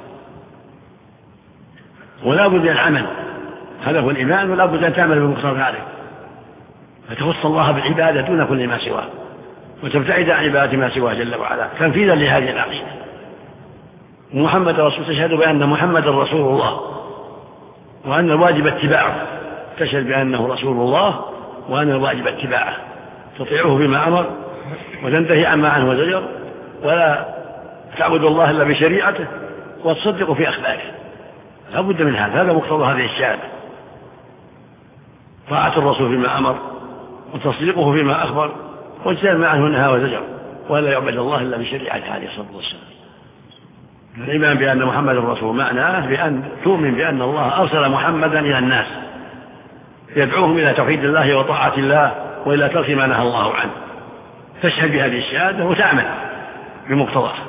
B: ولا بد من العمل، هذا هو الإيمان، ولا بد أن تعمل بمقتضى ذلك، فتخص الله بالعبادة دون كل ما سواه، وتبتعد عن عبادة ما سواه جل وعلا تنفيذا لهذه العقيدة. محمد رسول، تشهد بأن محمد رسول الله وأن الواجب اتباعه، تشهد بأنه رسول الله وأن الواجب اتباعه، تطيعه بما أمر وتنتهي عما عنه وزجر، ولا تعبد الله إلا بشريعته، وتصدق في أخباره. لا بد من هذا مقتضى هذه الشهادة: طاعة الرسول فيما أمر، وتصديقه فيما أخبر، واجتناب ما عنه نهى وزجر، ولا يعبد الله إلا بشريعته عليه الصلاة والسلام. الإيمان بأن محمد الرسول معناه بأن تؤمن بأن الله أرسل محمدا إلى الناس يدعوهم إلى توحيد الله وطاعة الله وإلى ترك ما نهى الله عنه، تشهد بهذه الشهادة وتعمل بمقتضاها.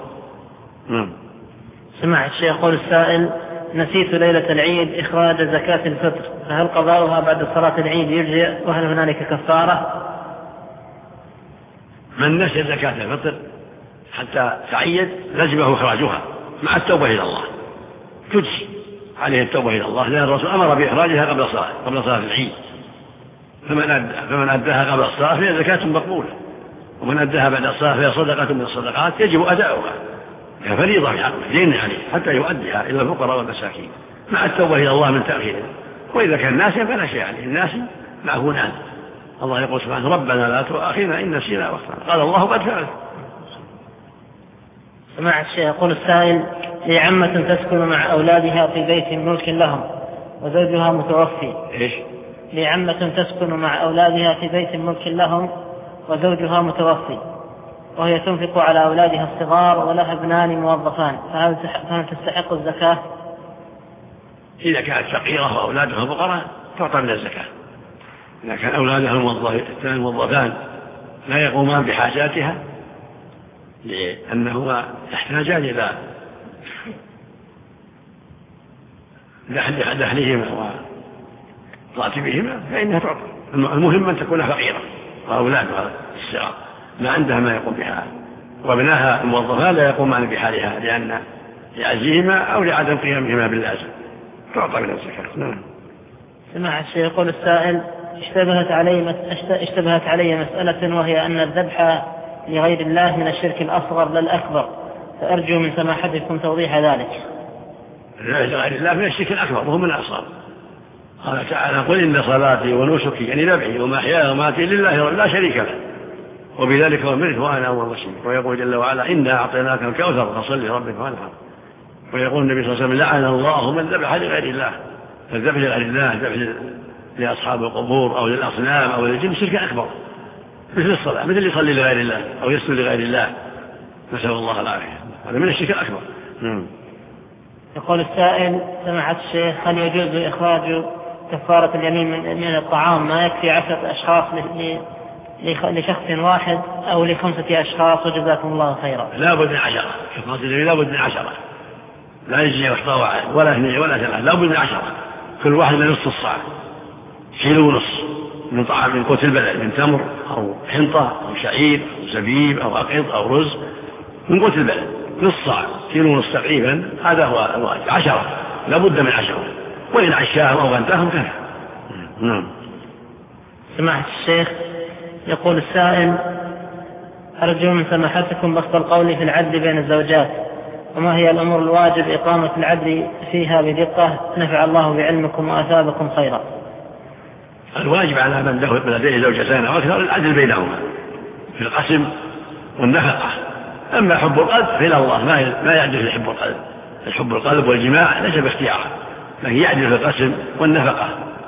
D: سمع الشيخ يقول السائل: نسيت ليلة العيد إخراج زكاة الفطر، فهل قضاؤها بعد صلاة العيد يجزئ، وهل هنالك كفارة؟
B: من نسي زكاة الفطر حتى تعيد لزمه إخراجها مع التوبة إلى الله، تجزي عليه التوبة إلى الله، لأن الرسول أمر بإخراجها قبل صلاة العيد، فمن أداها قبل الصلاة فهي زكاة مقبولة، ومن أداها بعد الصلاة فهي صدقة من الصدقات يجب أداؤها كفريضة في حقه، دين عليه حتى يؤديها إلى الفقراء والمساكين مع التوبة إلى الله من تأخيره. وإذا كان ناسيا فلا شيء عليه، الناس معه عنه. الله يقول سبحانه: ربنا لا تؤاخذنا إن نسينا واخطأنا، قال الله قد فعل.
D: سمع الشيخ يقول السائل: لي عمة تسكن مع أولادها في بيت ملك لهم وزوجها متوفي.
B: إيش؟
D: لي عمة تسكن مع أولادها في بيت ملك لهم وزوجها متوفي، وهي تنفق على أولادها الصغار ولها ابنان موظفان، فهل تستحق الزكاة؟
B: إذا كانت فقيرة وأولادها فقراء تعطى من الزكاة. إذا كان أولادها الموظفان لا يقومان بحاجاتها لأنهما يحتاجان إلى دخلهما وراتبهما فإنها تعطى. المهم أن تكون فقيرة وأولادها الصغار ما عندها ما يقوم بها، وابناها الموظفان لا يقومان بحالها لأن لعجزهما أو لعدم قيامهما باللازم، تعطى من الزكاة.
D: سمع الشيخ يقول السائل: اشتبهت علي مسألة، وهي أن الذبح لغير الله من الشرك الأصغر لا الأكبر، فأرجو من سماحتكم توضيح ذلك.
B: لغير الله من الشرك الأكبر وهو من الأصغر. قال تعالى: قل إن صلاتي ونسكي يعني ذبحي ومحياي ومماتي لله لا شريك له وبذلك أمرت وأنا أول مسلم. ويقول جل وعلا: إنا أعطيناك الكوثر فصل لربك وانحر. ويقول النبي صلى الله عليه وسلم: لعن الله من ذبح لغير الله. فالذبح لغير الله ذبح لأصحاب القبور أو للأصنام أو للجن شرك أكبر، مثل الصلاة، مثل يصلي لغير الله أو يسجد لغير الله، نسأل الله العافية، هذا من الشرك الأكبر.
D: يقول السائل: سمعت الشيخ: هل يجوز إخراج كفارة اليمين من الطعام ما يكفي 10 أشخاص لشخص واحد أو ل5 أشخاص؟ وجزاكم الله خيرا.
B: لا بد من 10 كفارة اليمين، لا بد من 10، لا يجي يحطى واحد ولا 2 ولا 3، لا بد من 10، كل واحد من نصف الصاع، 1.5 كيلو من طعام من قوت البلد، من تمر أو حنطة أو شعير أو زبيب أو أقط أو رز من قوت البلد، نصف صاع، 1.5 كيلو تقريبا، هذا هو الواجب. 10 لا بد من 10، وإن عشاهم أو غنتاهم كفى.
D: سماحة الشيخ يقول السائل: أرجو من سماحتكم بسط القول في العدل بين الزوجات، وما هي الأمور الواجب إقامة العدل فيها بدقة؟ نفع الله بعلمكم وأثابكم خيرا.
B: الواجب على من لديه زوجتان أو أكثر العدل بينهما في القسم والنفقة. أما حب القلب فإلى الله ما يعدل في حب القلب والجماع ليس باختياره، لكن يعدل في القسم والنفقة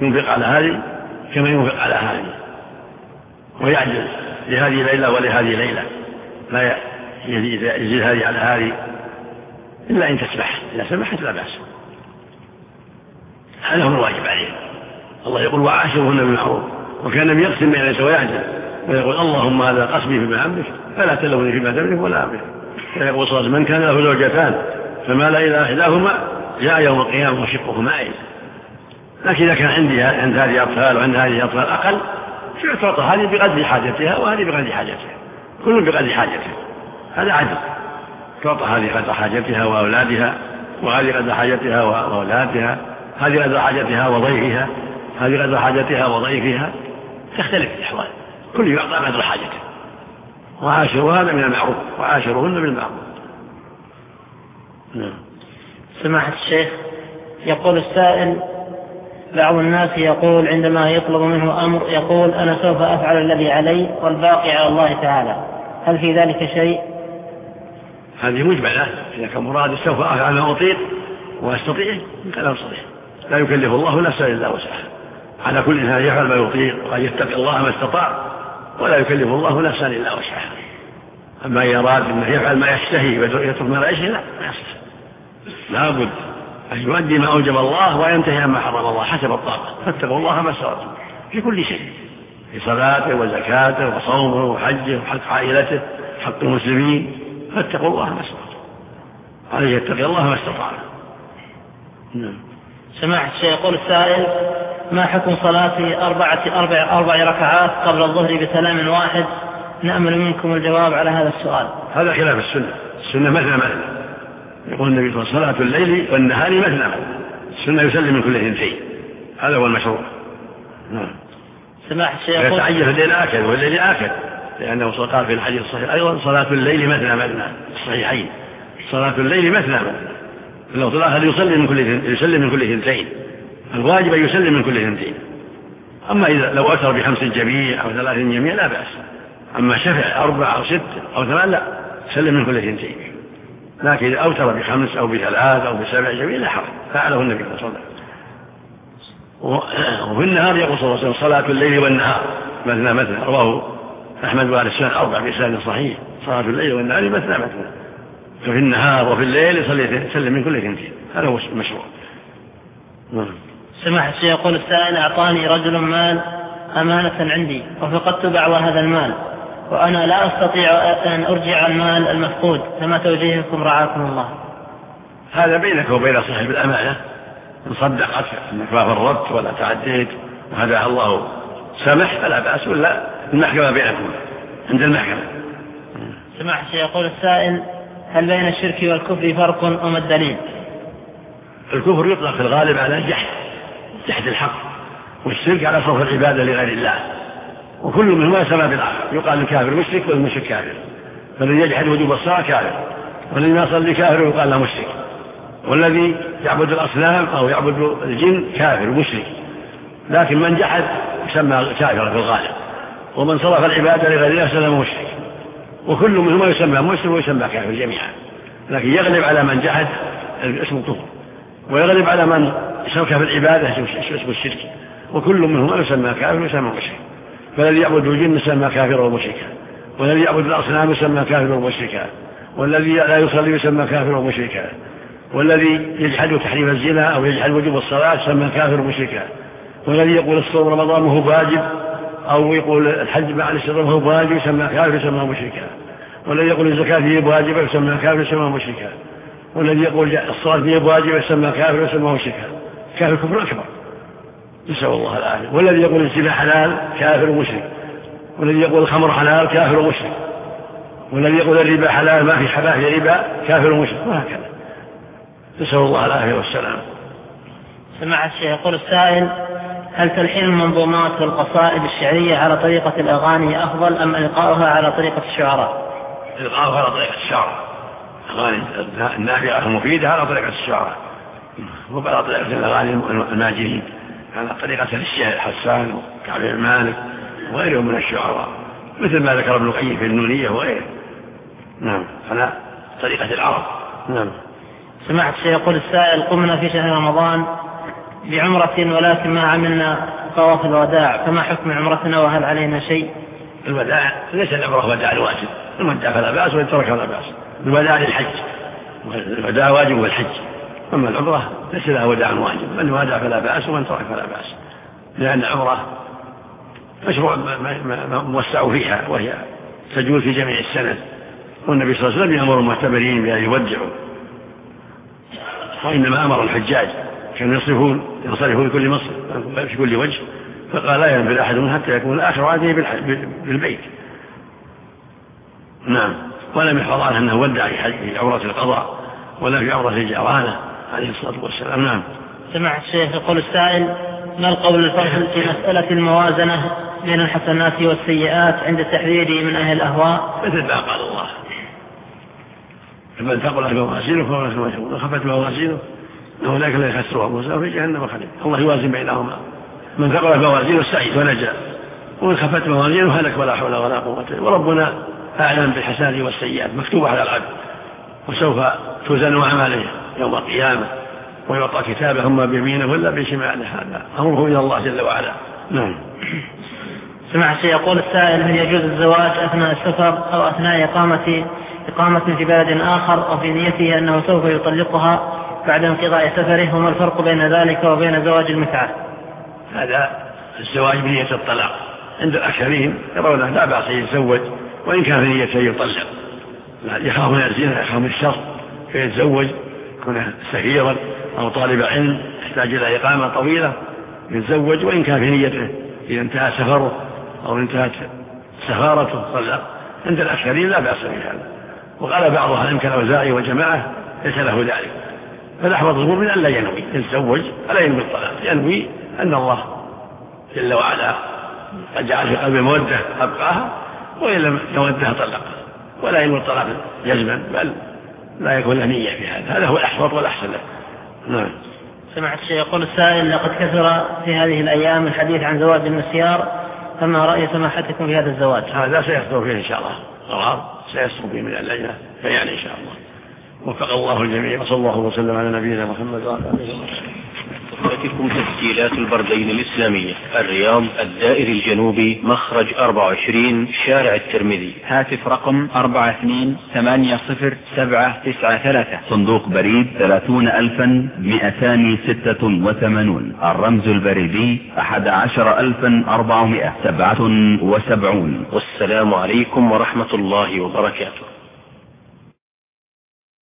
B: ينفق على هذه كما ينفق على هذه، ويعجل لهذه ليلة ولهذه ليلة، لا يزيد هذه على هذه إلا إن تسمح، إذا سمحت لا بأس. هذا هو الواجب عليه. الله يقول وعاشرهن بالمعروف، وكان النبي يقسم بين الناس ويعجل ويقول اللهم هذا قسمي فيما أملك فلا تلوني فيما تملك ولا أملك. فيقول صلى الله عليه وسلم من كان له زوجتان فمال إلى إحداهما جاء يوم القيامة وشقه مائل. لكن إذا كان عند هذه أطفال وعند هذه أطفال أقل تعطى هذه بقدر حاجتها وهذه بقدر حاجتها، كل بقدر حاجتها، هذا عدل. تعطى هذه قدر حاجتها وأولادها، وهذه قدر حاجتها وأولادها، هذه قدر حاجتها وضيفها، هذه قدر حاجتها وضيفها، تختلف الأحوال، كل يعطى قدر حاجته. وعاشروا هذا من المعروف، وعاشرهن بالمعروف.
D: سماحة الشيخ، يقول السائل بعض الناس يقول عندما يطلب منه أمر يقول أنا سوف أفعل الذي علي والباقي على الله تعالى، هل في ذلك شيء؟
B: هذه مجملة، إذا كان مراد سوف أفعل ما أطيق وأستطيع كلام صحيح، لا يكلف الله نفسا إلا وسعها، على كل إنسان يفعل ما يطيق وأن يتقي الله ما استطاع، ولا يكلف الله نفسا إلا وسعها. أما يراد أنه يفعل ما يشتهي ويترك ما لا يشتهي لا بد أن يؤدي ما أوجب الله وينتهي عما حرم الله حسب الطاقة، فاتقوا الله ما استطعتم في كل شيء، في صلاته وزكاته وصومه وحجه وحق عائلته حق المسلمين، فاتقوا الله ما استطعتم، عليه يتقي الله ما استطاع.
D: سماحة الشيخ، يقول السائل ما حكم صلاة أربع ركعات قبل الظهر بسلام واحد؟ نأمل منكم الجواب على هذا السؤال.
B: هذا خلاف السنة، السنة مثنى مثنى، يقول النبي صلى الله عليه وسلم صلاة الليل والنهار مثنى، السنة يسلم من كل اثنتين، هذا هو المشروع.
D: سماحة الشيخ،
B: يتعجل الليل آكل والليل آكل، لأنه قال في الحديث الصحيح أيضا صلاة الليل مثنى مثنى، الصحيحين صلاة الليل مثنى مثنى، لو طلع هل يسلم من كل اثنتين، الواجب أن يسلم من كل اثنتين. أما إذا لو أتر بخمس جميع أو 3 جميع لا بأس، أما شفع 4 أو 6 أو 8 لا، سلم من كل اثنتين. لكن إذا أوتر ب5 أو ب3 أو ب7 جميع لا حرج، فعله النبي صلى الله عليه وسلم. وفي النهار يقول صلى الله عليه وسلم صلاة الليل والنهار مثنى مثنى، رواه أحمد وآل السنة 4 بإسناد صحيح، صلاة الليل والنهار مثنى مثنى، ففي النهار وفي الليل يسلم من كل اثنتين، هذا هو المشروع.
D: سماحة الشيخ، يقول السائل أعطاني رجل مال أمانة عندي وفقدت بعض هذا المال وأنا لا أستطيع أن أرجع المال المفقود، فما توجيهكم رعاكم الله؟
B: هذا بينك وبين صاحب الأمانة، إن صدقت أنك ما فرطت ولا تعديت وهداها الله سمح فلا بأس، ولا المحكمة بينكم عند المحكمة.
D: سماحة الشيخ، يقول السائل هل بين الشرك والكفر فرق وما الدليل؟
B: الكفر يطلق في الغالب على جحد الحق، والشرك على صرف العبادة لغير الله، وكل منهما يسمى بالآخر، يقال الكافر مشرك والمشرك كافر، فالذي يجحد وجوب الصلاة كافر، والذي ما يصلي كافر يقال له مشرك، والذي يعبد الأصنام أو يعبد الجن كافر مشرك. لكن من جحد يسمى كافرا في الغالب، ومن صرف العبادة لغير الله يسمى مشرك، وكل منهما يسمى مشرك ويسمى كافر جميعا، لكن يغلب على من جحد اسم الكفر، ويغلب على من شرك في العبادة اسم الشرك، وكل منهما يسمى كافر ويسمى مشرك. فالذي يعبد الجن يسمى كافرا ومشركا، والذي يعبد الأصنام يسمى كافرا ومشركا، والذي لا يصلي يسمى كافرا ومشركا، والذي يجحد تحريم الزنا أو يجحد وجوب الصلاة يسمى كافر ومشركا، والذي يقول الصوم رمضان وهو واجب أو يقول الحج مع الاستقامة وهو واجب يسمى كافر يسمى مشركا، والذي يقول الزكاة فيه واجبة يسمى كافر يسمى مشركا، والذي يقول الصلاة فيه واجبة يسمى كافر يسمى مشركا، كافر كفر أكبر نسأل الله العافية. والذي يقول الزنا حلال كافر ومشرك، والذي يقول الخمر حلال كافر ومشرك، والذي يقول الربا حلال ما في حباه ربا كافر ومشرك، وهكذا نسأل الله العافية والسلام.
D: سماحة الشيخ، يقول السائل هل تلحين المنظومات والقصائد الشعرية على طريقة الأغاني أفضل أم إلقاؤها على طريقة الشعراء؟
B: إلقاؤها على طريقة الشعراء، أغاني النافعة المفيدة على طريقة الشعراء، وعلى طريقة الأغاني الماجرين على طريقة الشعر حسان وكعب بن مالك وغيرهم من الشعراء، مثل ما ذكر ابن القيم في النونية وغيره. نعم، على طريقة العرب. نعم.
D: سماحة الشيخ، يقول السائل قمنا في شهر رمضان بعمرة ولكن ما عملنا طواف الوداع، فما حكم عمرتنا وهل علينا شيء؟
B: الوداع ليس العمرة وداع الواجب، الوداع فلا بأس وإن ترك فلا بأس. الوداع للحج، الوداع واجب والحج، أما العمرة ليس لها وداع واجب، من وداع فلا بأس ومن ترك فلا بأس، لأن العمرة مشروع موسع فيها وهي تجول في جميع السنة، والنبي صلى الله عليه وسلم يأمر المعتمرين بأن يودعوا، وإنما أمر الحجاج كانوا يصرفون في كل وجه، فقال لا ينبغي أحد حتى يكون آخر عهده بالبيت. نعم. ولم يحفظ عنه أنه ودع في عمرة القضاء ولا في عمرة الجعرانة عليه الصلاة والسلام. نعم.
D: سمع الشيخ يقول السائل: ما القول الفصل في مسألة الموازنة بين الحسنات والسيئات عند تحذيره من أهل الأهواء؟
B: مثل ما قال الله: فمن ثقلت موازينه فهو له خير، ومن خفت موازينه فأولئك لا يخسرون أنفسهم في جهنم خالدين. الله يوازن بينهما، من ثقلت موازينه سعيد ونجا، ومن خفت موازينه هلك ولا حول ولا قوة. وربنا أعلم بالحسنات والسيئات مكتوبة على العبد، وسوف توزن أعماله يوم القيامة ويعطى كتابه إما بيمينه ولا بشماله، هذا أمره إلى الله جل وعلا. نعم.
D: سمع الشيخ يقول السائل: هل يجوز الزواج أثناء السفر أو أثناء إقامة في بلد آخر، أو في نيته أنه سوف يطلقها بعد انقضاء سفره؟ وما الفرق بين ذلك وبين زواج المتعة؟
B: هذا الزواج بنية الطلاق، عند الأكثرين يرون لا بأس يتزوج وإن كان في نيته يطلق، يخاف من الزنا، يخاف من الشر فيتزوج، يكون سفيرا أو طالب علم يحتاج إلى إقامة طويلة يتزوج، وإن كان في نيته إذا انتهى سفره أو انتهت سفارته طلق. عند الأكثرين لا بأس بهذا، وقال بعضها يمكن الأوزاعي وجماعة ليس له ذلك، فالأحوط الظهور من أن لا ينوي يتزوج ولا ينوي الطلاق، ينوي أن الله جل وعلا قد جعل في قلبه مودة أبقاها، وإن لم يودها طلقها، ولا ينوي الطلاق جزما، بل لا يكون له نية في هذا هو الأحوط والأحسن له. نعم.
D: سمعت الشيخ يقول السائل: لقد كثر في هذه الأيام الحديث عن زواج المسيار، فما رأي سماحتكم في هذا الزواج؟
B: هذا سيصدر فيه إن شاء الله قرار سيصدر فيه من اللجنة بيان إن شاء الله. وفق الله الجميع، وصلى الله وسلم على نبينا محمد وعلى آله وصحبه.
C: لكم تسجيلات البردين الإسلامية، الرياض، الدائر الجنوبي، مخرج 24، شارع الترمذي.
E: هاتف رقم 42807993.
F: صندوق بريد 30286. الرمز البريدي 11477.
C: والسلام عليكم ورحمة الله وبركاته.